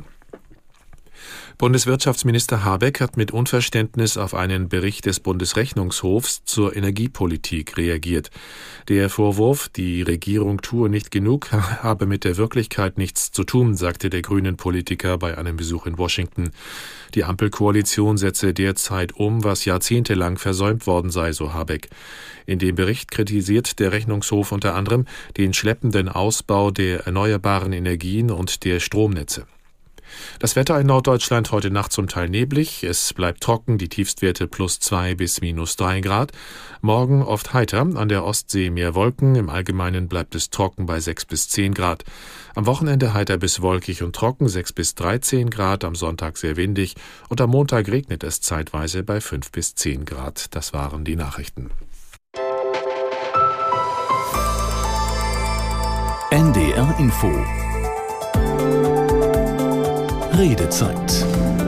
Bundeswirtschaftsminister Habeck hat mit Unverständnis auf einen Bericht des Bundesrechnungshofs zur Energiepolitik reagiert. Der Vorwurf, die Regierung tue nicht genug, habe mit der Wirklichkeit nichts zu tun, sagte der Grünen-Politiker bei einem Besuch in Washington. Die Ampelkoalition setze derzeit um, was jahrzehntelang versäumt worden sei, so Habeck. In dem Bericht kritisiert der Rechnungshof unter anderem den schleppenden Ausbau der erneuerbaren Energien und der Stromnetze. Das Wetter in Norddeutschland heute Nacht zum Teil neblig. Es bleibt trocken, die Tiefstwerte +2 bis -3 Grad. Morgen oft heiter, an der Ostsee mehr Wolken. Im Allgemeinen bleibt es trocken bei 6 bis 10 Grad. Am Wochenende heiter bis wolkig und trocken, 6 bis 13 Grad. Am Sonntag sehr windig. Und am Montag regnet es zeitweise bei 5 bis 10 Grad. Das waren die Nachrichten. NDR NDR Info. Redezeit.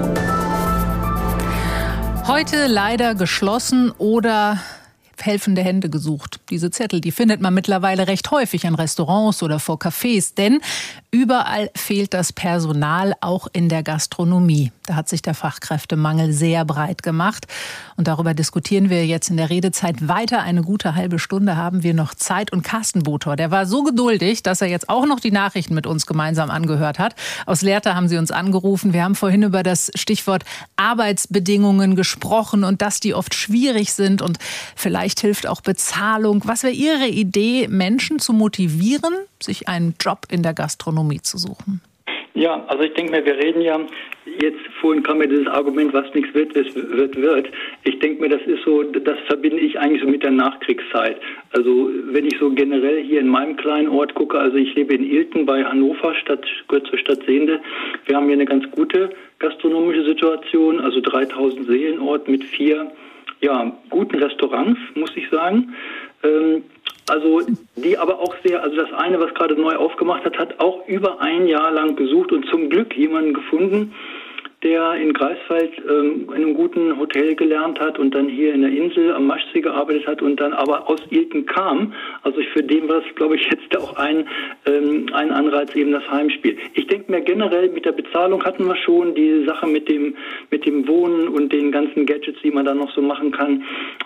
Heute leider geschlossen oder helfende Hände gesucht. Diese Zettel, die findet man mittlerweile recht häufig an Restaurants oder vor Cafés, denn überall fehlt das Personal, auch in der Gastronomie. Da hat sich der Fachkräftemangel sehr breit gemacht. Und darüber diskutieren wir jetzt in der Redezeit weiter. Eine gute halbe Stunde haben wir noch Zeit. Und Carsten Bothor, der war so geduldig, dass er jetzt auch noch die Nachrichten mit uns gemeinsam angehört hat. Aus Lehrte haben Sie uns angerufen. Wir haben vorhin über das Stichwort Arbeitsbedingungen gesprochen und dass die oft schwierig sind. Und vielleicht hilft auch Bezahlung. Was wäre Ihre Idee, Menschen zu motivieren, sich einen Job in der Gastronomie zu suchen? Ja, also ich denke mir, wir reden ja, jetzt vorhin kam mir dieses Argument, was nichts wird, wird. Ich denke mir, das ist so, das verbinde ich eigentlich so mit der Nachkriegszeit. Also wenn ich so generell hier in meinem kleinen Ort gucke, also ich lebe in Ilten bei Hannover, gehört zur Stadt Sehnde. Wir haben hier eine ganz gute gastronomische Situation, also 3000 Seelenort mit 4 guten Restaurants, muss ich sagen. Also die aber auch sehr, also das eine, was gerade neu aufgemacht hat, hat auch über ein Jahr lang gesucht und zum Glück jemanden gefunden, der in Greifswald in einem guten Hotel gelernt hat und dann hier in der Insel am Maschsee gearbeitet hat und dann aber aus Ilten kam. Also für den war das, glaube ich, jetzt auch ein Anreiz, eben das Heimspiel. Ich denke mir generell, mit der Bezahlung hatten wir schon die Sache mit dem Wohnen und den ganzen Gadgets, die man da noch so machen kann.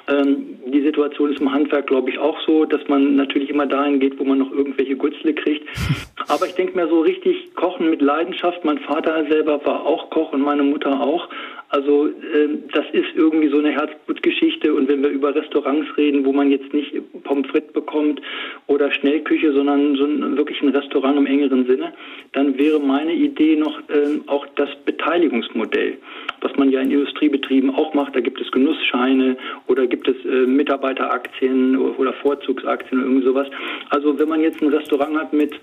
Die Situation ist im Handwerk, glaube ich, auch so, dass man natürlich immer dahin geht, wo man noch irgendwelche Gutzle kriegt. Aber ich denke mir so richtig Kochen mit Leidenschaft. Mein Vater selber war auch Koch und meine Mutter auch. Also das ist irgendwie so eine Herzblutgeschichte. Und wenn wir über Restaurants reden, wo man jetzt nicht Pommes frites bekommt oder Schnellküche, sondern so wirklich ein Restaurant im engeren Sinne, dann wäre meine Idee noch auch das Beteiligungsmodell, was man ja in Industriebetrieben auch macht. Da gibt es Genussscheine oder gibt es Mitarbeiteraktien oder Vorzugsaktien oder irgendwie sowas. Also wenn man jetzt ein Restaurant hat mit,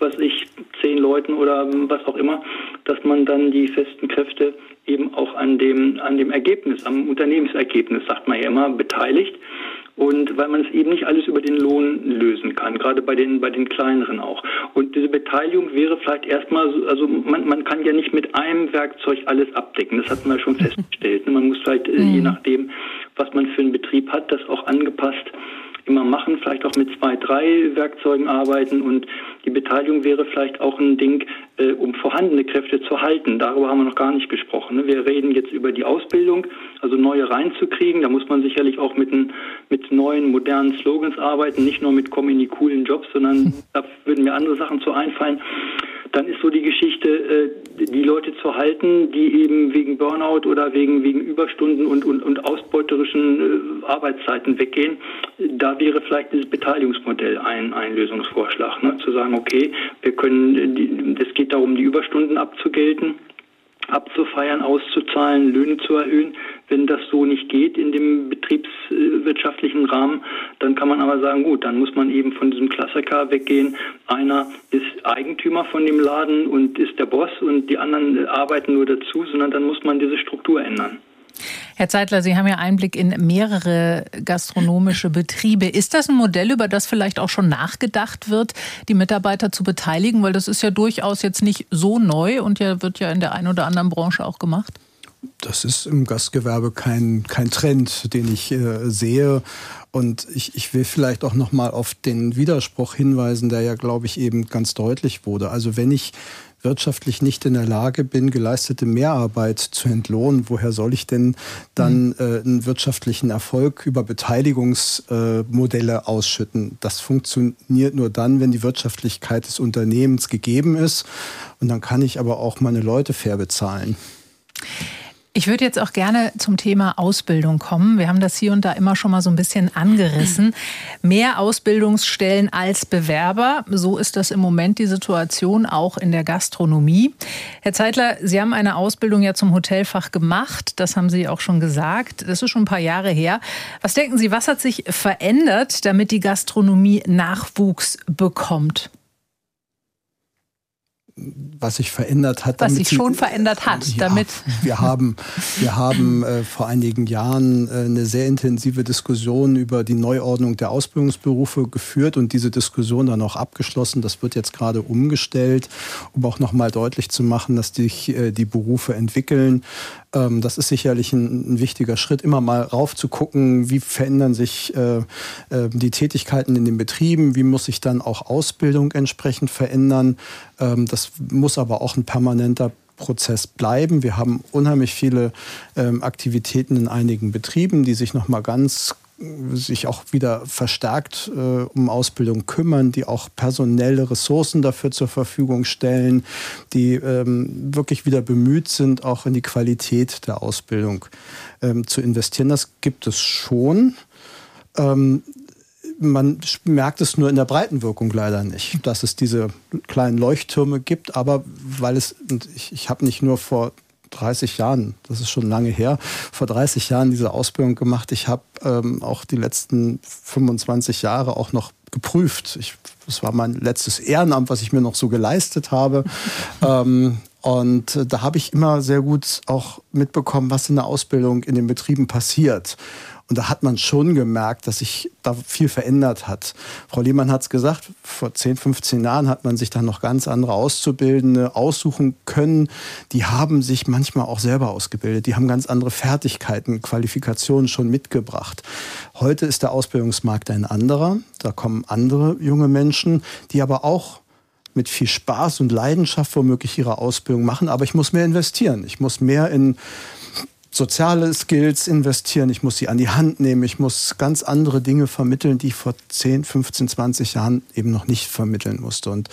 10 Leuten oder was auch immer, dass man dann die festen Kräfte eben auch an dem Ergebnis, am Unternehmensergebnis, sagt man ja immer, beteiligt. Und weil man es eben nicht alles über den Lohn lösen kann, gerade bei den kleineren auch. Und diese Beteiligung wäre vielleicht erstmal, also man kann ja nicht mit einem Werkzeug alles abdecken. Das hat man ja schon festgestellt. Man muss vielleicht, je nachdem, was man für einen Betrieb hat, das auch angepasst immer machen, vielleicht auch mit 2, 3 Werkzeugen arbeiten und die Beteiligung wäre vielleicht auch ein Ding, um vorhandene Kräfte zu halten. Darüber haben wir noch gar nicht gesprochen. Wir reden jetzt über die Ausbildung, also neue reinzukriegen. Da muss man sicherlich auch mit neuen, modernen Slogans arbeiten, nicht nur mit komm in die coolen Jobs, sondern da würden mir andere Sachen zu einfallen. Dann ist so die Geschichte, die Leute zu halten, die eben wegen Burnout oder wegen Überstunden und ausbeuterischen Arbeitszeiten weggehen. Da wäre vielleicht dieses Beteiligungsmodell ein Lösungsvorschlag, ne? Zu sagen, okay, es geht darum, die Überstunden abzugelten, abzufeiern, auszuzahlen, Löhne zu erhöhen. Wenn das so nicht geht in dem betriebswirtschaftlichen Rahmen, dann kann man aber sagen, gut, dann muss man eben von diesem Klassiker weggehen. Einer ist Eigentümer von dem Laden und ist der Boss und die anderen arbeiten nur dazu, sondern dann muss man diese Struktur ändern. Herr Zeitler, Sie haben ja Einblick in mehrere gastronomische Betriebe. Ist das ein Modell, über das vielleicht auch schon nachgedacht wird, die Mitarbeiter zu beteiligen? Weil das ist ja durchaus jetzt nicht so neu und wird ja in der einen oder anderen Branche auch gemacht. Das ist im Gastgewerbe kein Trend, den ich sehe. Und ich will vielleicht auch noch mal auf den Widerspruch hinweisen, der ja, glaube ich, eben ganz deutlich wurde. Also wenn ich wirtschaftlich nicht in der Lage bin, geleistete Mehrarbeit zu entlohnen, woher soll ich denn dann einen wirtschaftlichen Erfolg über Beteiligungsmodelle ausschütten? Das funktioniert nur dann, wenn die Wirtschaftlichkeit des Unternehmens gegeben ist. Und dann kann ich aber auch meine Leute fair bezahlen. Ich würde jetzt auch gerne zum Thema Ausbildung kommen. Wir haben das hier und da immer schon mal so ein bisschen angerissen. Mehr Ausbildungsstellen als Bewerber, so ist das im Moment die Situation auch in der Gastronomie. Herr Zeitler, Sie haben eine Ausbildung ja zum Hotelfach gemacht. Das haben Sie auch schon gesagt. Das ist schon ein paar Jahre her. Was denken Sie, was hat sich verändert, damit die Gastronomie Nachwuchs bekommt? was sich verändert hat. Was sich schon verändert hat, ja, damit. Wir haben vor einigen Jahren eine sehr intensive Diskussion über die Neuordnung der Ausbildungsberufe geführt und diese Diskussion dann auch abgeschlossen. Das wird jetzt gerade umgestellt, um auch nochmal deutlich zu machen, dass sich die Berufe entwickeln. Das ist sicherlich ein wichtiger Schritt, immer mal rauf zu gucken, wie verändern sich die Tätigkeiten in den Betrieben, wie muss sich dann auch Ausbildung entsprechend verändern. Das muss aber auch ein permanenter Prozess bleiben. Wir haben unheimlich viele Aktivitäten in einigen Betrieben, die sich nochmal sich auch wieder verstärkt um Ausbildung kümmern, die auch personelle Ressourcen dafür zur Verfügung stellen, die wirklich wieder bemüht sind, auch in die Qualität der Ausbildung zu investieren. Das gibt es schon. Man merkt es nur in der Breitenwirkung leider nicht, dass es diese kleinen Leuchttürme gibt, aber ich habe nicht nur vor 30 Jahren, das ist schon lange her, vor 30 Jahren diese Ausbildung gemacht. Ich habe auch die letzten 25 Jahre auch noch geprüft. Das war mein letztes Ehrenamt, was ich mir noch so geleistet habe. Und da habe ich immer sehr gut auch mitbekommen, was in der Ausbildung in den Betrieben passiert. Und da hat man schon gemerkt, dass sich da viel verändert hat. Frau Lehmann hat es gesagt, vor 10, 15 Jahren hat man sich dann noch ganz andere Auszubildende aussuchen können. Die haben sich manchmal auch selber ausgebildet. Die haben ganz andere Fertigkeiten, Qualifikationen schon mitgebracht. Heute ist der Ausbildungsmarkt ein anderer. Da kommen andere junge Menschen, die aber auch mit viel Spaß und Leidenschaft womöglich ihre Ausbildung machen. Aber ich muss mehr investieren. Ich muss mehr in soziale Skills investieren, ich muss sie an die Hand nehmen, ich muss ganz andere Dinge vermitteln, die ich vor 10, 15, 20 Jahren eben noch nicht vermitteln musste. Und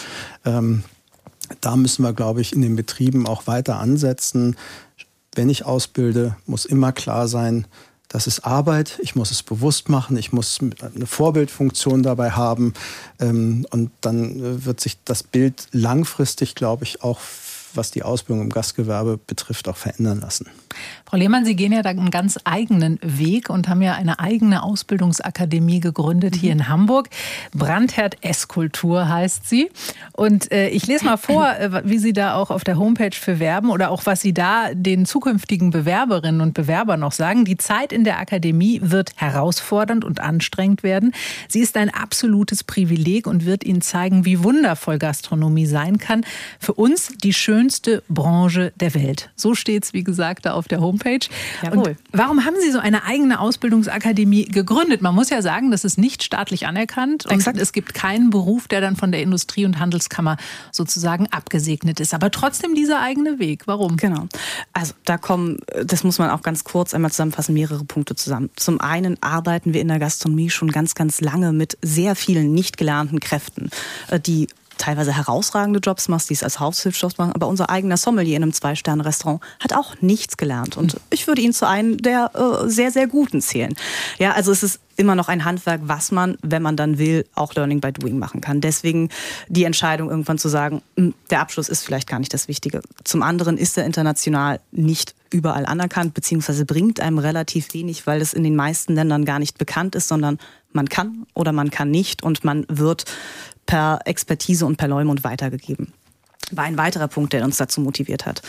da müssen wir, glaube ich, in den Betrieben auch weiter ansetzen. Wenn ich ausbilde, muss immer klar sein, das ist Arbeit, ich muss es bewusst machen, ich muss eine Vorbildfunktion dabei haben und dann wird sich das Bild langfristig, glaube ich, auch was die Ausbildung im Gastgewerbe betrifft, auch verändern lassen. Frau Lehmann, Sie gehen ja da einen ganz eigenen Weg und haben ja eine eigene Ausbildungsakademie gegründet hier in Hamburg. Brandherd Esskultur heißt sie. Und ich lese mal vor, wie Sie da auch auf der Homepage für werben oder auch was Sie da den zukünftigen Bewerberinnen und Bewerbern noch sagen. Die Zeit in der Akademie wird herausfordernd und anstrengend werden. Sie ist ein absolutes Privileg und wird Ihnen zeigen, wie wundervoll Gastronomie sein kann. Für uns die schönste Branche der Welt. So steht es, wie gesagt, da auf der Homepage. Jawohl. Und warum haben Sie so eine eigene Ausbildungsakademie gegründet? Man muss ja sagen, das ist nicht staatlich anerkannt und es gibt keinen Beruf, der dann von der Industrie- und Handelskammer sozusagen abgesegnet ist. Aber trotzdem dieser eigene Weg. Warum? Genau. Also das muss man auch ganz kurz einmal zusammenfassen, mehrere Punkte zusammen. Zum einen arbeiten wir in der Gastronomie schon ganz, ganz lange mit sehr vielen nicht gelernten Kräften, die teilweise herausragende Jobs machst, die es als Haushaltsjobs machen, aber unser eigener Sommelier in einem 2-Sterne-Restaurant hat auch nichts gelernt. Und ich würde ihn zu einem der sehr, sehr Guten zählen. Ja, also es ist immer noch ein Handwerk, was man, wenn man dann will, auch Learning by Doing machen kann. Deswegen die Entscheidung irgendwann zu sagen, der Abschluss ist vielleicht gar nicht das Wichtige. Zum anderen ist er international nicht überall anerkannt, beziehungsweise bringt einem relativ wenig, weil es in den meisten Ländern gar nicht bekannt ist, sondern man kann oder man kann nicht und man wird per Expertise und per Leumund weitergegeben. War ein weiterer Punkt, der uns dazu motiviert hat.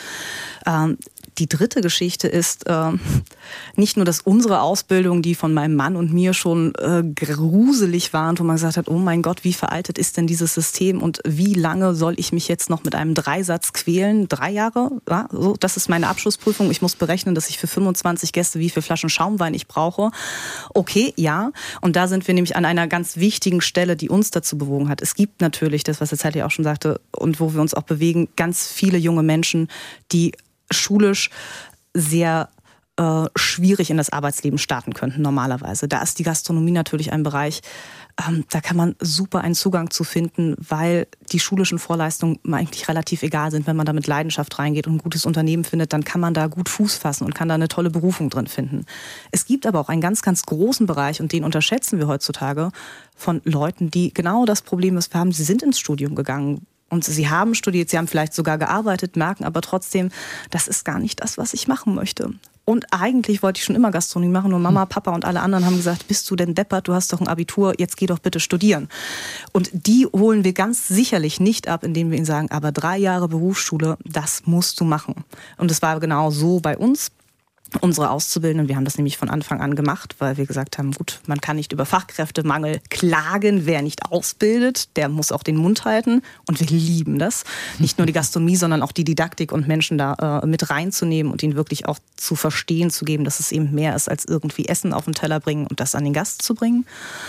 Die dritte Geschichte ist nicht nur, dass unsere Ausbildung, die von meinem Mann und mir schon gruselig war, wo man gesagt hat, oh mein Gott, wie veraltet ist denn dieses System und wie lange soll ich mich jetzt noch mit einem Dreisatz quälen? 3 Jahre? Ja, so, das ist meine Abschlussprüfung. Ich muss berechnen, dass ich für 25 Gäste wie viele Flaschen Schaumwein ich brauche. Okay, ja. Und da sind wir nämlich an einer ganz wichtigen Stelle, die uns dazu bewogen hat. Es gibt natürlich, das was jetzt halt ja auch schon sagte und wo wir uns auch bewegen, ganz viele junge Menschen, die schulisch sehr schwierig in das Arbeitsleben starten könnten normalerweise. Da ist die Gastronomie natürlich ein Bereich, da kann man super einen Zugang zu finden, weil die schulischen Vorleistungen eigentlich relativ egal sind. Wenn man da mit Leidenschaft reingeht und ein gutes Unternehmen findet, dann kann man da gut Fuß fassen und kann da eine tolle Berufung drin finden. Es gibt aber auch einen ganz, ganz großen Bereich, und den unterschätzen wir heutzutage, von Leuten, die genau das Problem haben. Sie sind ins Studium gegangen, Und sie haben studiert, sie haben vielleicht sogar gearbeitet, merken aber trotzdem, das ist gar nicht das, was ich machen möchte. Und eigentlich wollte ich schon immer Gastronomie machen, nur Mama, Papa und alle anderen haben gesagt, bist du denn deppert, du hast doch ein Abitur, jetzt geh doch bitte studieren. Und die holen wir ganz sicherlich nicht ab, indem wir ihnen sagen, aber 3 Jahre Berufsschule, das musst du machen. Und es war genau so bei uns. Unsere Auszubildenden, wir haben das nämlich von Anfang an gemacht, weil wir gesagt haben, gut, man kann nicht über Fachkräftemangel klagen, wer nicht ausbildet, der muss auch den Mund halten und wir lieben das. Nicht nur die Gastronomie, sondern auch die Didaktik und Menschen da mit reinzunehmen und ihnen wirklich auch zu verstehen zu geben, dass es eben mehr ist, als irgendwie Essen auf den Teller bringen und das an den Gast zu bringen.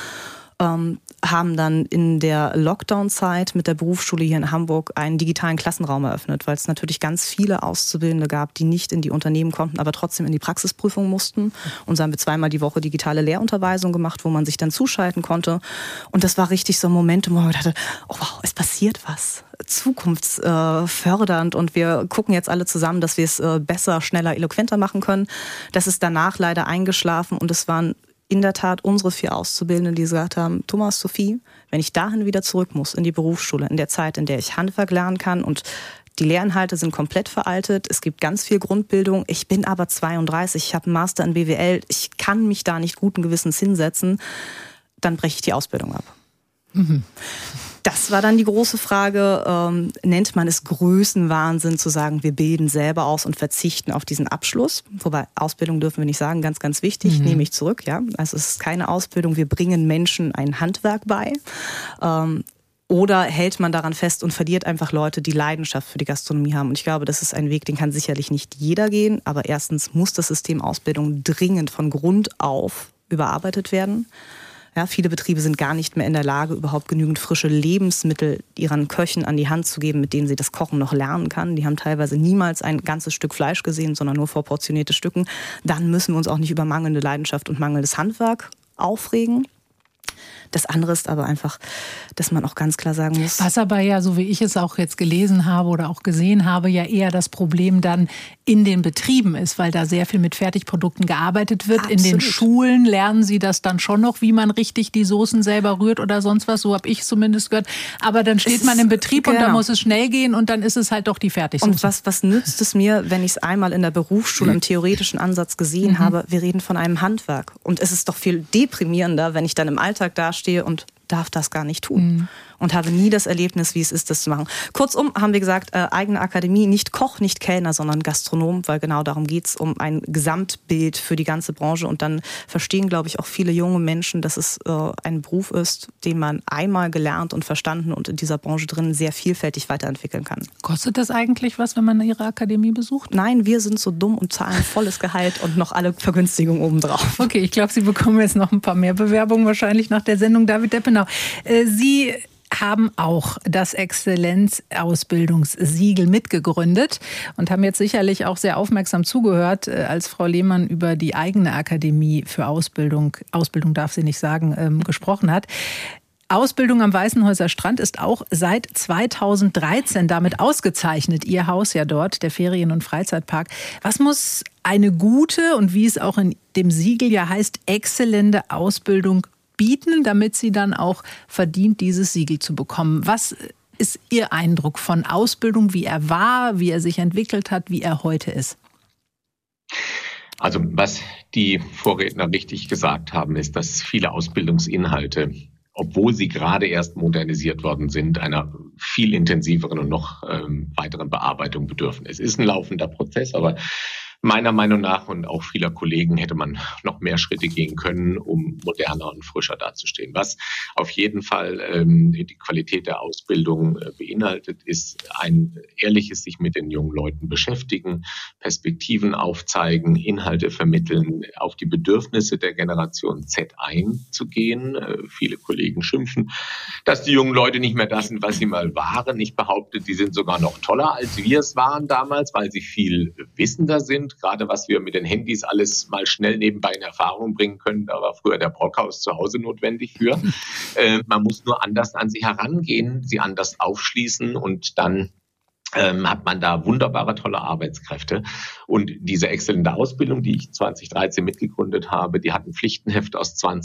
Haben dann in der Lockdown-Zeit mit der Berufsschule hier in Hamburg einen digitalen Klassenraum eröffnet, weil es natürlich ganz viele Auszubildende gab, die nicht in die Unternehmen konnten, aber trotzdem in die Praxisprüfung mussten. Und so haben wir 2-mal die Woche digitale Lehrunterweisung gemacht, wo man sich dann zuschalten konnte. Und das war richtig so ein Moment, wo man dachte, oh wow, es passiert was. Zukunftsfördernd und wir gucken jetzt alle zusammen, dass wir es besser, schneller, eloquenter machen können. Das ist danach leider eingeschlafen und es waren in der Tat unsere 4 Auszubildenden, die gesagt haben, Thomas, Sophie, wenn ich dahin wieder zurück muss, in die Berufsschule, in der Zeit, in der ich Handwerk lernen kann und die Lehrinhalte sind komplett veraltet, es gibt ganz viel Grundbildung, ich bin aber 32, ich habe einen Master in BWL, ich kann mich da nicht guten Gewissens hinsetzen, dann breche ich die Ausbildung ab. Mhm. Das war dann die große Frage, nennt man es Größenwahnsinn zu sagen, wir bilden selber aus und verzichten auf diesen Abschluss. Wobei Ausbildung dürfen wir nicht sagen, ganz, ganz wichtig, nehme ich zurück. Ja, also es ist keine Ausbildung, wir bringen Menschen ein Handwerk bei. Oder hält man daran fest und verliert einfach Leute, die Leidenschaft für die Gastronomie haben. Und ich glaube, das ist ein Weg, den kann sicherlich nicht jeder gehen. Aber erstens muss das System Ausbildung dringend von Grund auf überarbeitet werden. Ja, viele Betriebe sind gar nicht mehr in der Lage, überhaupt genügend frische Lebensmittel ihren Köchen an die Hand zu geben, mit denen sie das Kochen noch lernen kann. Die haben teilweise niemals ein ganzes Stück Fleisch gesehen, sondern nur vorportionierte Stücken. Dann müssen wir uns auch nicht über mangelnde Leidenschaft und mangelndes Handwerk aufregen. Das andere ist aber einfach, dass man auch ganz klar sagen muss. Was aber ja, so wie ich es auch jetzt gelesen habe oder auch gesehen habe, ja eher das Problem dann in den Betrieben ist, weil da sehr viel mit Fertigprodukten gearbeitet wird. Absolut. In den Schulen lernen sie das dann schon noch, wie man richtig die Soßen selber rührt oder sonst was. So habe ich zumindest gehört. Aber dann steht man im Betrieb und dann muss es schnell gehen und dann ist es halt doch die Fertigsoße. Und was nützt es mir, wenn ich es einmal in der Berufsschule im theoretischen Ansatz gesehen habe? Wir reden von einem Handwerk. Und es ist doch viel deprimierender, wenn ich dann im Alltag dastehe und darf das gar nicht tun. Und habe nie das Erlebnis, wie es ist, das zu machen. Kurzum haben wir gesagt, eigene Akademie, nicht Koch, nicht Kellner, sondern Gastronom, weil genau darum geht's, um ein Gesamtbild für die ganze Branche. Und dann verstehen, glaube ich, auch viele junge Menschen, dass es ein Beruf ist, den man einmal gelernt und verstanden und in dieser Branche drin sehr vielfältig weiterentwickeln kann. Kostet das eigentlich was, wenn man Ihre Akademie besucht? Nein, wir sind so dumm und zahlen volles Gehalt und noch alle Vergünstigungen obendrauf. Okay, ich glaube, Sie bekommen jetzt noch ein paar mehr Bewerbungen wahrscheinlich nach der Sendung. David Deppenau, Sie haben auch das Exzellenzausbildungssiegel mitgegründet und haben jetzt sicherlich auch sehr aufmerksam zugehört, als Frau Lehmann über die eigene Akademie für Ausbildung darf sie nicht sagen, gesprochen hat. Ausbildung am Weißenhäuser Strand ist auch seit 2013 damit ausgezeichnet. Ihr Haus ja dort, der Ferien- und Freizeitpark. Was muss eine gute und wie es auch in dem Siegel ja heißt, exzellente Ausbildung bieten, damit sie dann auch verdient, dieses Siegel zu bekommen? Was ist Ihr Eindruck von Ausbildung, wie er war, wie er sich entwickelt hat, wie er heute ist? Also was die Vorredner richtig gesagt haben, ist, dass viele Ausbildungsinhalte, obwohl sie gerade erst modernisiert worden sind, einer viel intensiveren und noch weiteren Bearbeitung bedürfen. Es ist ein laufender Prozess, aber meiner Meinung nach und auch vieler Kollegen hätte man noch mehr Schritte gehen können, um moderner und frischer dazustehen. Was auf jeden Fall die Qualität der Ausbildung beinhaltet, ist ein ehrliches sich mit den jungen Leuten beschäftigen, Perspektiven aufzeigen, Inhalte vermitteln, auf die Bedürfnisse der Generation Z einzugehen. Viele Kollegen schimpfen, dass die jungen Leute nicht mehr das sind, was sie mal waren. Ich behaupte, die sind sogar noch toller, als wir es waren damals, weil sie viel wissender sind. Gerade was wir mit den Handys alles mal schnell nebenbei in Erfahrung bringen können, da war früher der Brockhaus zu Hause notwendig für. Man muss nur anders an sie herangehen, sie anders aufschließen und dann hat man da wunderbare, tolle Arbeitskräfte. Und diese exzellente Ausbildung, die ich 2013 mitgegründet habe, die hat ein Pflichtenheft aus 20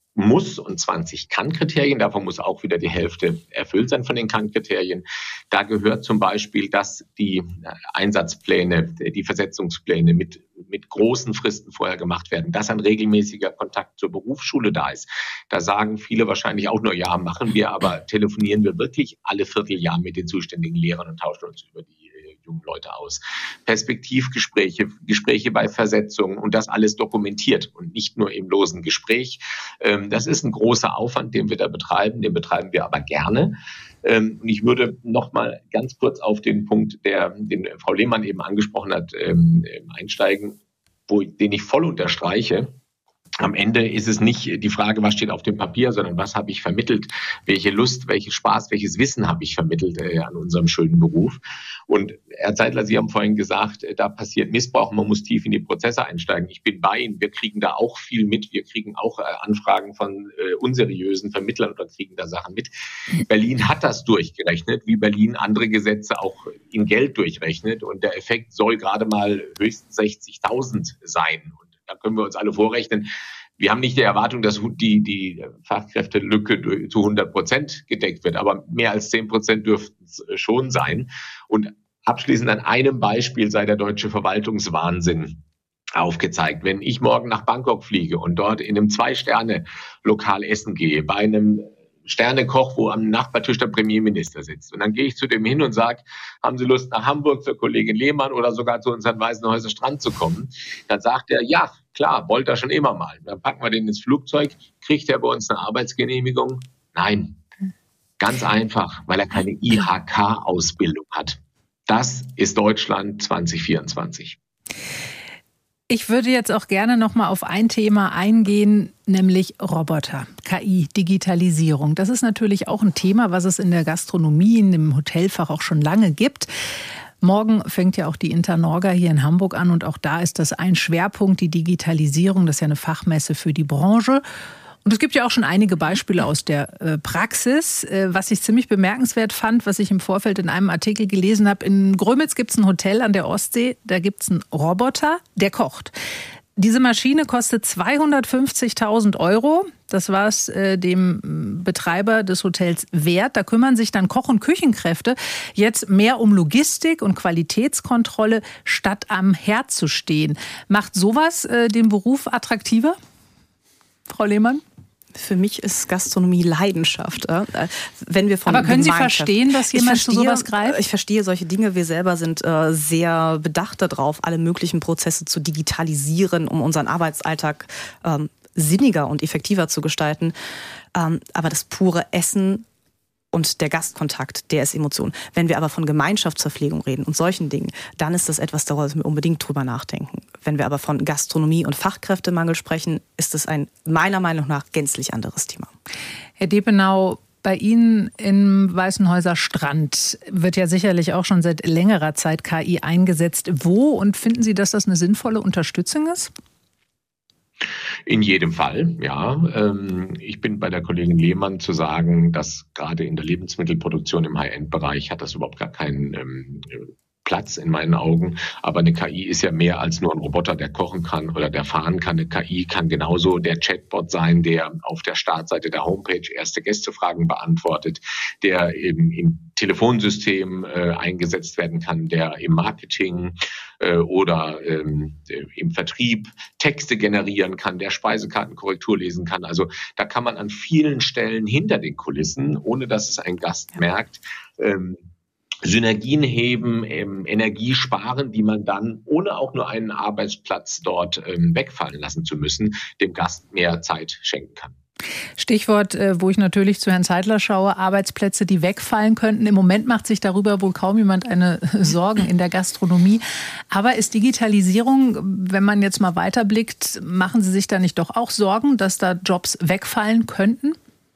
Muss und 20 Kann-Kriterien. Davon muss auch wieder die Hälfte erfüllt sein von den Kann-Kriterien. Da gehört zum Beispiel, dass die Einsatzpläne, die Versetzungspläne mit großen Fristen vorher gemacht werden, dass ein regelmäßiger Kontakt zur Berufsschule da ist. Da sagen viele wahrscheinlich auch nur, ja, machen wir, aber telefonieren wir wirklich alle Vierteljahr mit den zuständigen Lehrern und tauschen uns über die jungen Leute aus. Perspektivgespräche, Gespräche bei Versetzungen und das alles dokumentiert und nicht nur im losen Gespräch. Das ist ein großer Aufwand, den wir da betreiben, den betreiben wir aber gerne. Und ich würde noch mal ganz kurz auf den Punkt, den Frau Lehmann eben angesprochen hat, einsteigen, den ich voll unterstreiche. Am Ende ist es nicht die Frage, was steht auf dem Papier, sondern was habe ich vermittelt, welche Lust, welchen Spaß, welches Wissen habe ich vermittelt an unserem schönen Beruf. Und Herr Zeitler, Sie haben vorhin gesagt, da passiert Missbrauch, man muss tief in die Prozesse einsteigen. Ich bin bei Ihnen, wir kriegen da auch viel mit, wir kriegen auch Anfragen von unseriösen Vermittlern oder kriegen da Sachen mit. Berlin hat das durchgerechnet, wie Berlin andere Gesetze auch in Geld durchrechnet und der Effekt soll gerade mal höchstens 60.000 sein. Da können wir uns alle vorrechnen. Wir haben nicht die Erwartung, dass die Fachkräftelücke zu 100% gedeckt wird, aber mehr als 10% dürften es schon sein. Und abschließend an einem Beispiel sei der deutsche Verwaltungswahnsinn aufgezeigt. Wenn ich morgen nach Bangkok fliege und dort in einem 2-Sterne-Lokal essen gehe, bei einem Sternekoch, wo am Nachbartisch der Premierminister sitzt. Und dann gehe ich zu dem hin und sage, haben Sie Lust, nach Hamburg zur Kollegin Lehmann oder sogar zu uns an Weißenhäuser Strand zu kommen? Dann sagt er, ja, klar, wollte er schon immer mal. Dann packen wir den ins Flugzeug. Kriegt er bei uns eine Arbeitsgenehmigung? Nein. Ganz einfach, weil er keine IHK-Ausbildung hat. Das ist Deutschland 2024. Ich würde jetzt auch gerne noch mal auf ein Thema eingehen, nämlich Roboter, KI, Digitalisierung. Das ist natürlich auch ein Thema, was es in der Gastronomie, in dem Hotelfach auch schon lange gibt. Morgen fängt ja auch die Internorga hier in Hamburg an und auch da ist das ein Schwerpunkt, die Digitalisierung. Das ist ja eine Fachmesse für die Branche. Und es gibt ja auch schon einige Beispiele aus der Praxis, was ich ziemlich bemerkenswert fand, was ich im Vorfeld in einem Artikel gelesen habe. In Grömitz gibt es ein Hotel an der Ostsee, da gibt es einen Roboter, der kocht. Diese Maschine kostet 250.000 €. Das war es dem Betreiber des Hotels wert. Da kümmern sich dann Koch- und Küchenkräfte jetzt mehr um Logistik und Qualitätskontrolle, statt am Herd zu stehen. Macht sowas den Beruf attraktiver? Frau Lehmann? Für mich ist Gastronomie Leidenschaft. Wenn wir von Aber können Sie verstehen, dass jemand zu sowas greift? Ich verstehe solche Dinge. Wir selber sind sehr bedacht darauf, alle möglichen Prozesse zu digitalisieren, um unseren Arbeitsalltag sinniger und effektiver zu gestalten. Aber das pure Essen und der Gastkontakt, der ist Emotion. Wenn wir aber von Gemeinschaftsverpflegung reden und solchen Dingen, dann ist das etwas, da sollten wir unbedingt drüber nachdenken. Wenn wir aber von Gastronomie und Fachkräftemangel sprechen, ist es ein meiner Meinung nach gänzlich anderes Thema. Herr Depenau, bei Ihnen im Weißenhäuser Strand wird ja sicherlich auch schon seit längerer Zeit KI eingesetzt. Wo und finden Sie, dass das eine sinnvolle Unterstützung ist? In jedem Fall, ja. Ich bin bei der Kollegin Lehmann zu sagen, dass gerade in der Lebensmittelproduktion im High-End-Bereich hat das überhaupt gar keinen Platz in meinen Augen. Aber eine KI ist ja mehr als nur ein Roboter, der kochen kann oder der fahren kann. Eine KI kann genauso der Chatbot sein, der auf der Startseite der Homepage erste Gästefragen beantwortet, der eben im Telefonsystem eingesetzt werden kann, der im Marketing oder im Vertrieb Texte generieren kann, der Speisekartenkorrektur lesen kann. Also da kann man an vielen Stellen hinter den Kulissen, ohne dass es ein Gast merkt, Synergien heben, Energie sparen, die man dann, ohne auch nur einen Arbeitsplatz dort wegfallen lassen zu müssen, dem Gast mehr Zeit schenken kann. Stichwort, wo ich natürlich zu Herrn Zeitler schaue, Arbeitsplätze, die wegfallen könnten. Im Moment macht sich darüber wohl kaum jemand eine Sorgen in der Gastronomie. Aber ist Digitalisierung, wenn man jetzt mal weiterblickt, machen Sie sich da nicht doch auch Sorgen, dass da Jobs wegfallen könnten?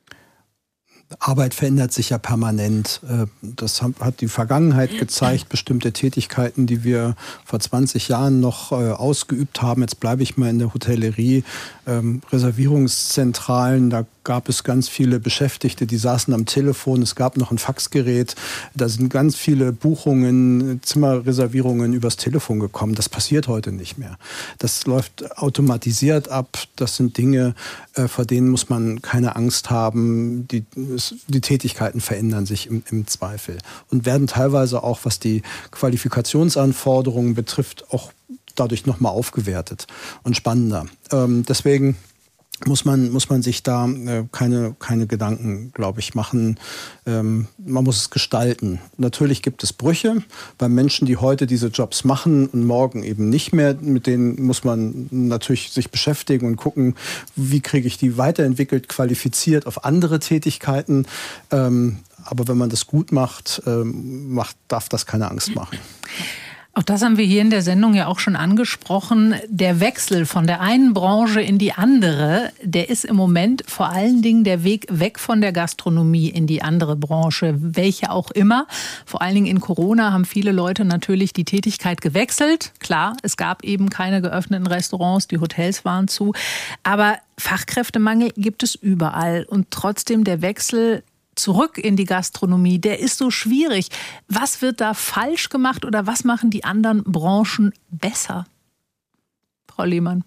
Arbeit verändert sich ja permanent. Das hat die Vergangenheit gezeigt, bestimmte Tätigkeiten, die wir vor 20 Jahren noch ausgeübt haben. Jetzt bleibe ich mal in der Hotellerie, Reservierungszentralen, da gab es ganz viele Beschäftigte, die saßen am Telefon, es gab noch ein Faxgerät, da sind ganz viele Buchungen, Zimmerreservierungen übers Telefon gekommen. Das passiert heute nicht mehr. Das läuft automatisiert ab, das sind Dinge, vor denen muss man keine Angst haben. Die Tätigkeiten verändern sich im Zweifel und werden teilweise auch, was die Qualifikationsanforderungen betrifft, auch dadurch nochmal aufgewertet und spannender. Deswegen muss man sich da keine Gedanken, glaube ich, machen. Man muss es gestalten. Natürlich gibt es Brüche bei Menschen, die heute diese Jobs machen und morgen eben nicht mehr. Mit denen muss man natürlich sich beschäftigen und gucken, wie kriege ich die weiterentwickelt, qualifiziert auf andere Tätigkeiten. Aber wenn man das gut macht, darf das keine Angst machen. Auch das haben wir hier in der Sendung ja auch schon angesprochen. Der Wechsel von der einen Branche in die andere, der ist im Moment vor allen Dingen der Weg weg von der Gastronomie in die andere Branche, welche auch immer. Vor allen Dingen in Corona haben viele Leute natürlich die Tätigkeit gewechselt. Klar, es gab eben keine geöffneten Restaurants, die Hotels waren zu. Aber Fachkräftemangel gibt es überall. Und trotzdem der Wechsel zurück in die Gastronomie, der ist so schwierig. Was wird da falsch gemacht oder was machen die anderen Branchen besser? Frau Lehmann.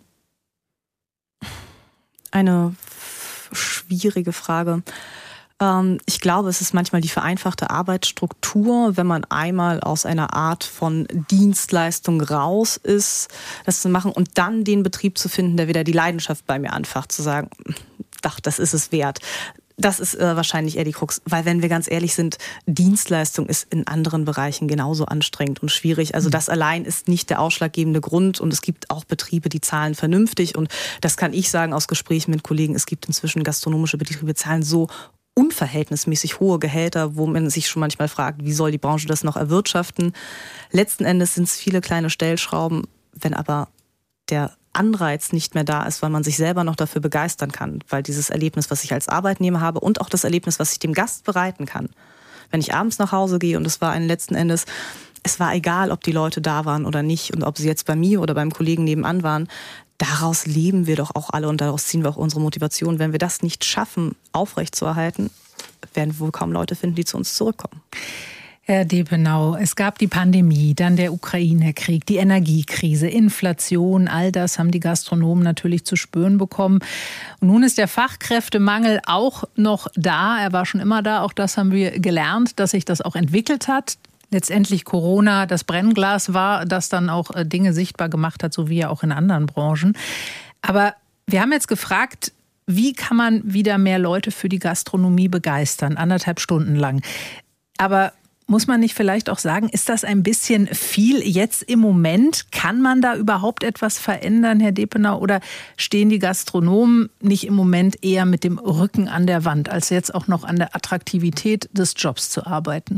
Eine schwierige Frage. Ich glaube, es ist manchmal die vereinfachte Arbeitsstruktur, wenn man einmal aus einer Art von Dienstleistung raus ist, das zu machen und dann den Betrieb zu finden, der wieder die Leidenschaft bei mir anfacht, zu sagen, doch, das ist es wert. Das ist wahrscheinlich eher die Krux, weil wenn wir ganz ehrlich sind, Dienstleistung ist in anderen Bereichen genauso anstrengend und schwierig. Also das allein ist nicht der ausschlaggebende Grund und es gibt auch Betriebe, die zahlen vernünftig und das kann ich sagen aus Gesprächen mit Kollegen, es gibt inzwischen gastronomische Betriebe, die zahlen so unverhältnismäßig hohe Gehälter, wo man sich schon manchmal fragt, wie soll die Branche das noch erwirtschaften. Letzten Endes sind es viele kleine Stellschrauben, wenn aber der Anreiz nicht mehr da ist, weil man sich selber noch dafür begeistern kann, weil dieses Erlebnis, was ich als Arbeitnehmer habe und auch das Erlebnis, was ich dem Gast bereiten kann. Wenn ich abends nach Hause gehe und es war letzten Endes, es war egal, ob die Leute da waren oder nicht und ob sie jetzt bei mir oder beim Kollegen nebenan waren, daraus leben wir doch auch alle und daraus ziehen wir auch unsere Motivation. Wenn wir das nicht schaffen, aufrechtzuerhalten, werden wir wohl kaum Leute finden, die zu uns zurückkommen. Herr Depenau, es gab die Pandemie, dann der Ukraine-Krieg, die Energiekrise, Inflation, all das haben die Gastronomen natürlich zu spüren bekommen. Und nun ist der Fachkräftemangel auch noch da, er war schon immer da, auch das haben wir gelernt, dass sich das auch entwickelt hat. Letztendlich Corona das Brennglas war, das dann auch Dinge sichtbar gemacht hat, so wie ja auch in anderen Branchen. Aber wir haben jetzt gefragt, wie kann man wieder mehr Leute für die Gastronomie begeistern, 1,5 Stunden lang. Aber muss man nicht vielleicht auch sagen, ist das ein bisschen viel jetzt im Moment? Kann man da überhaupt etwas verändern, Herr Depenau? Oder stehen die Gastronomen nicht im Moment eher mit dem Rücken an der Wand, als jetzt auch noch an der Attraktivität des Jobs zu arbeiten?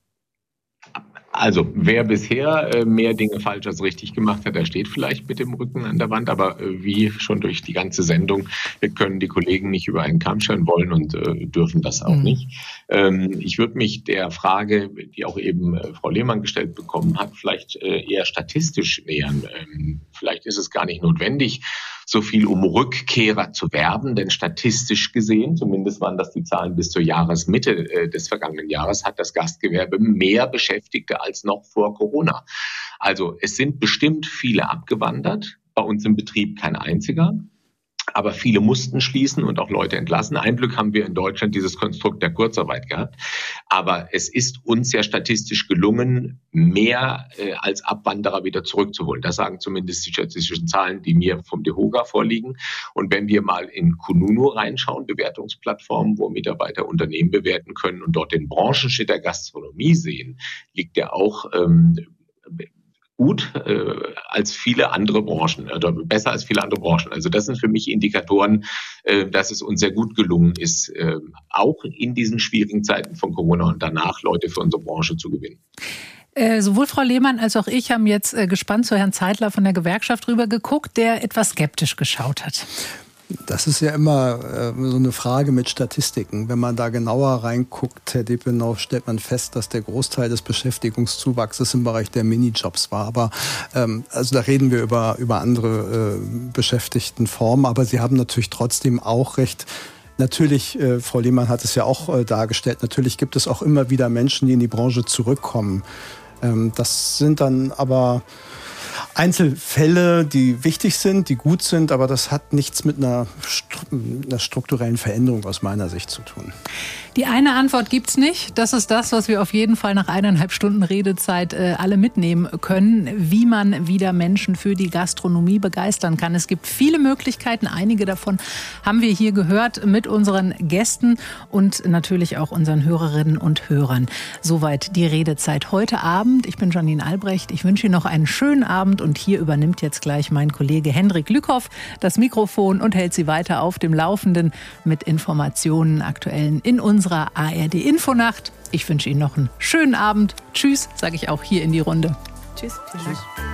Also wer bisher mehr Dinge falsch als richtig gemacht hat, der steht vielleicht mit dem Rücken an der Wand. Aber wie schon durch die ganze Sendung, wir können die Kollegen nicht über einen Kamm scheren wollen und dürfen das auch nicht. Ich würde mich der Frage, die auch eben Frau Lehmann gestellt bekommen hat, vielleicht eher statistisch nähern. Vielleicht ist es gar nicht notwendig, so viel um Rückkehrer zu werben, denn statistisch gesehen, zumindest waren das die Zahlen bis zur Jahresmitte des vergangenen Jahres, hat das Gastgewerbe mehr Beschäftigte als noch vor Corona. Also es sind bestimmt viele abgewandert, bei uns im Betrieb kein einziger. Aber viele mussten schließen und auch Leute entlassen. Ein Glück haben wir in Deutschland dieses Konstrukt der Kurzarbeit gehabt. Aber es ist uns ja statistisch gelungen, mehr als Abwanderer wieder zurückzuholen. Das sagen zumindest die statistischen Zahlen, die mir vom DEHOGA vorliegen. Und wenn wir mal in Kununu reinschauen, Bewertungsplattformen, wo Mitarbeiter Unternehmen bewerten können und dort den Branchenschnitt der Gastronomie sehen, liegt der auch gut als viele andere Branchen oder besser als viele andere Branchen. Also das sind für mich Indikatoren, dass es uns sehr gut gelungen ist, auch in diesen schwierigen Zeiten von Corona und danach Leute für unsere Branche zu gewinnen. Sowohl Frau Lehmann als auch ich haben jetzt gespannt zu Herrn Zeitler von der Gewerkschaft rüber geguckt, der etwas skeptisch geschaut hat. Das ist ja immer so eine Frage mit Statistiken. Wenn man da genauer reinguckt, Herr Depenau, stellt man fest, dass der Großteil des Beschäftigungszuwachses im Bereich der Minijobs war. Aber also da reden wir über andere Beschäftigtenformen. Aber Sie haben natürlich trotzdem auch recht. Natürlich, Frau Lehmann hat es ja auch dargestellt, natürlich gibt es auch immer wieder Menschen, die in die Branche zurückkommen. Das sind dann aber Einzelfälle, die wichtig sind, die gut sind, aber das hat nichts mit einer strukturellen Veränderung aus meiner Sicht zu tun. Die eine Antwort gibt's nicht. Das ist das, was wir auf jeden Fall nach 1,5 Stunden Redezeit alle mitnehmen können, wie man wieder Menschen für die Gastronomie begeistern kann. Es gibt viele Möglichkeiten. Einige davon haben wir hier gehört mit unseren Gästen und natürlich auch unseren Hörerinnen und Hörern. Soweit die Redezeit heute Abend. Ich bin Janine Albrecht. Ich wünsche Ihnen noch einen schönen Abend und hier übernimmt jetzt gleich mein Kollege Hendrik Lückhoff das Mikrofon und hält Sie weiter auf dem Laufenden mit Informationen, aktuellen in unserer ARD-Infonacht. Ich wünsche Ihnen noch einen schönen Abend. Tschüss, sage ich auch hier in die Runde. Tschüss. Tschüss.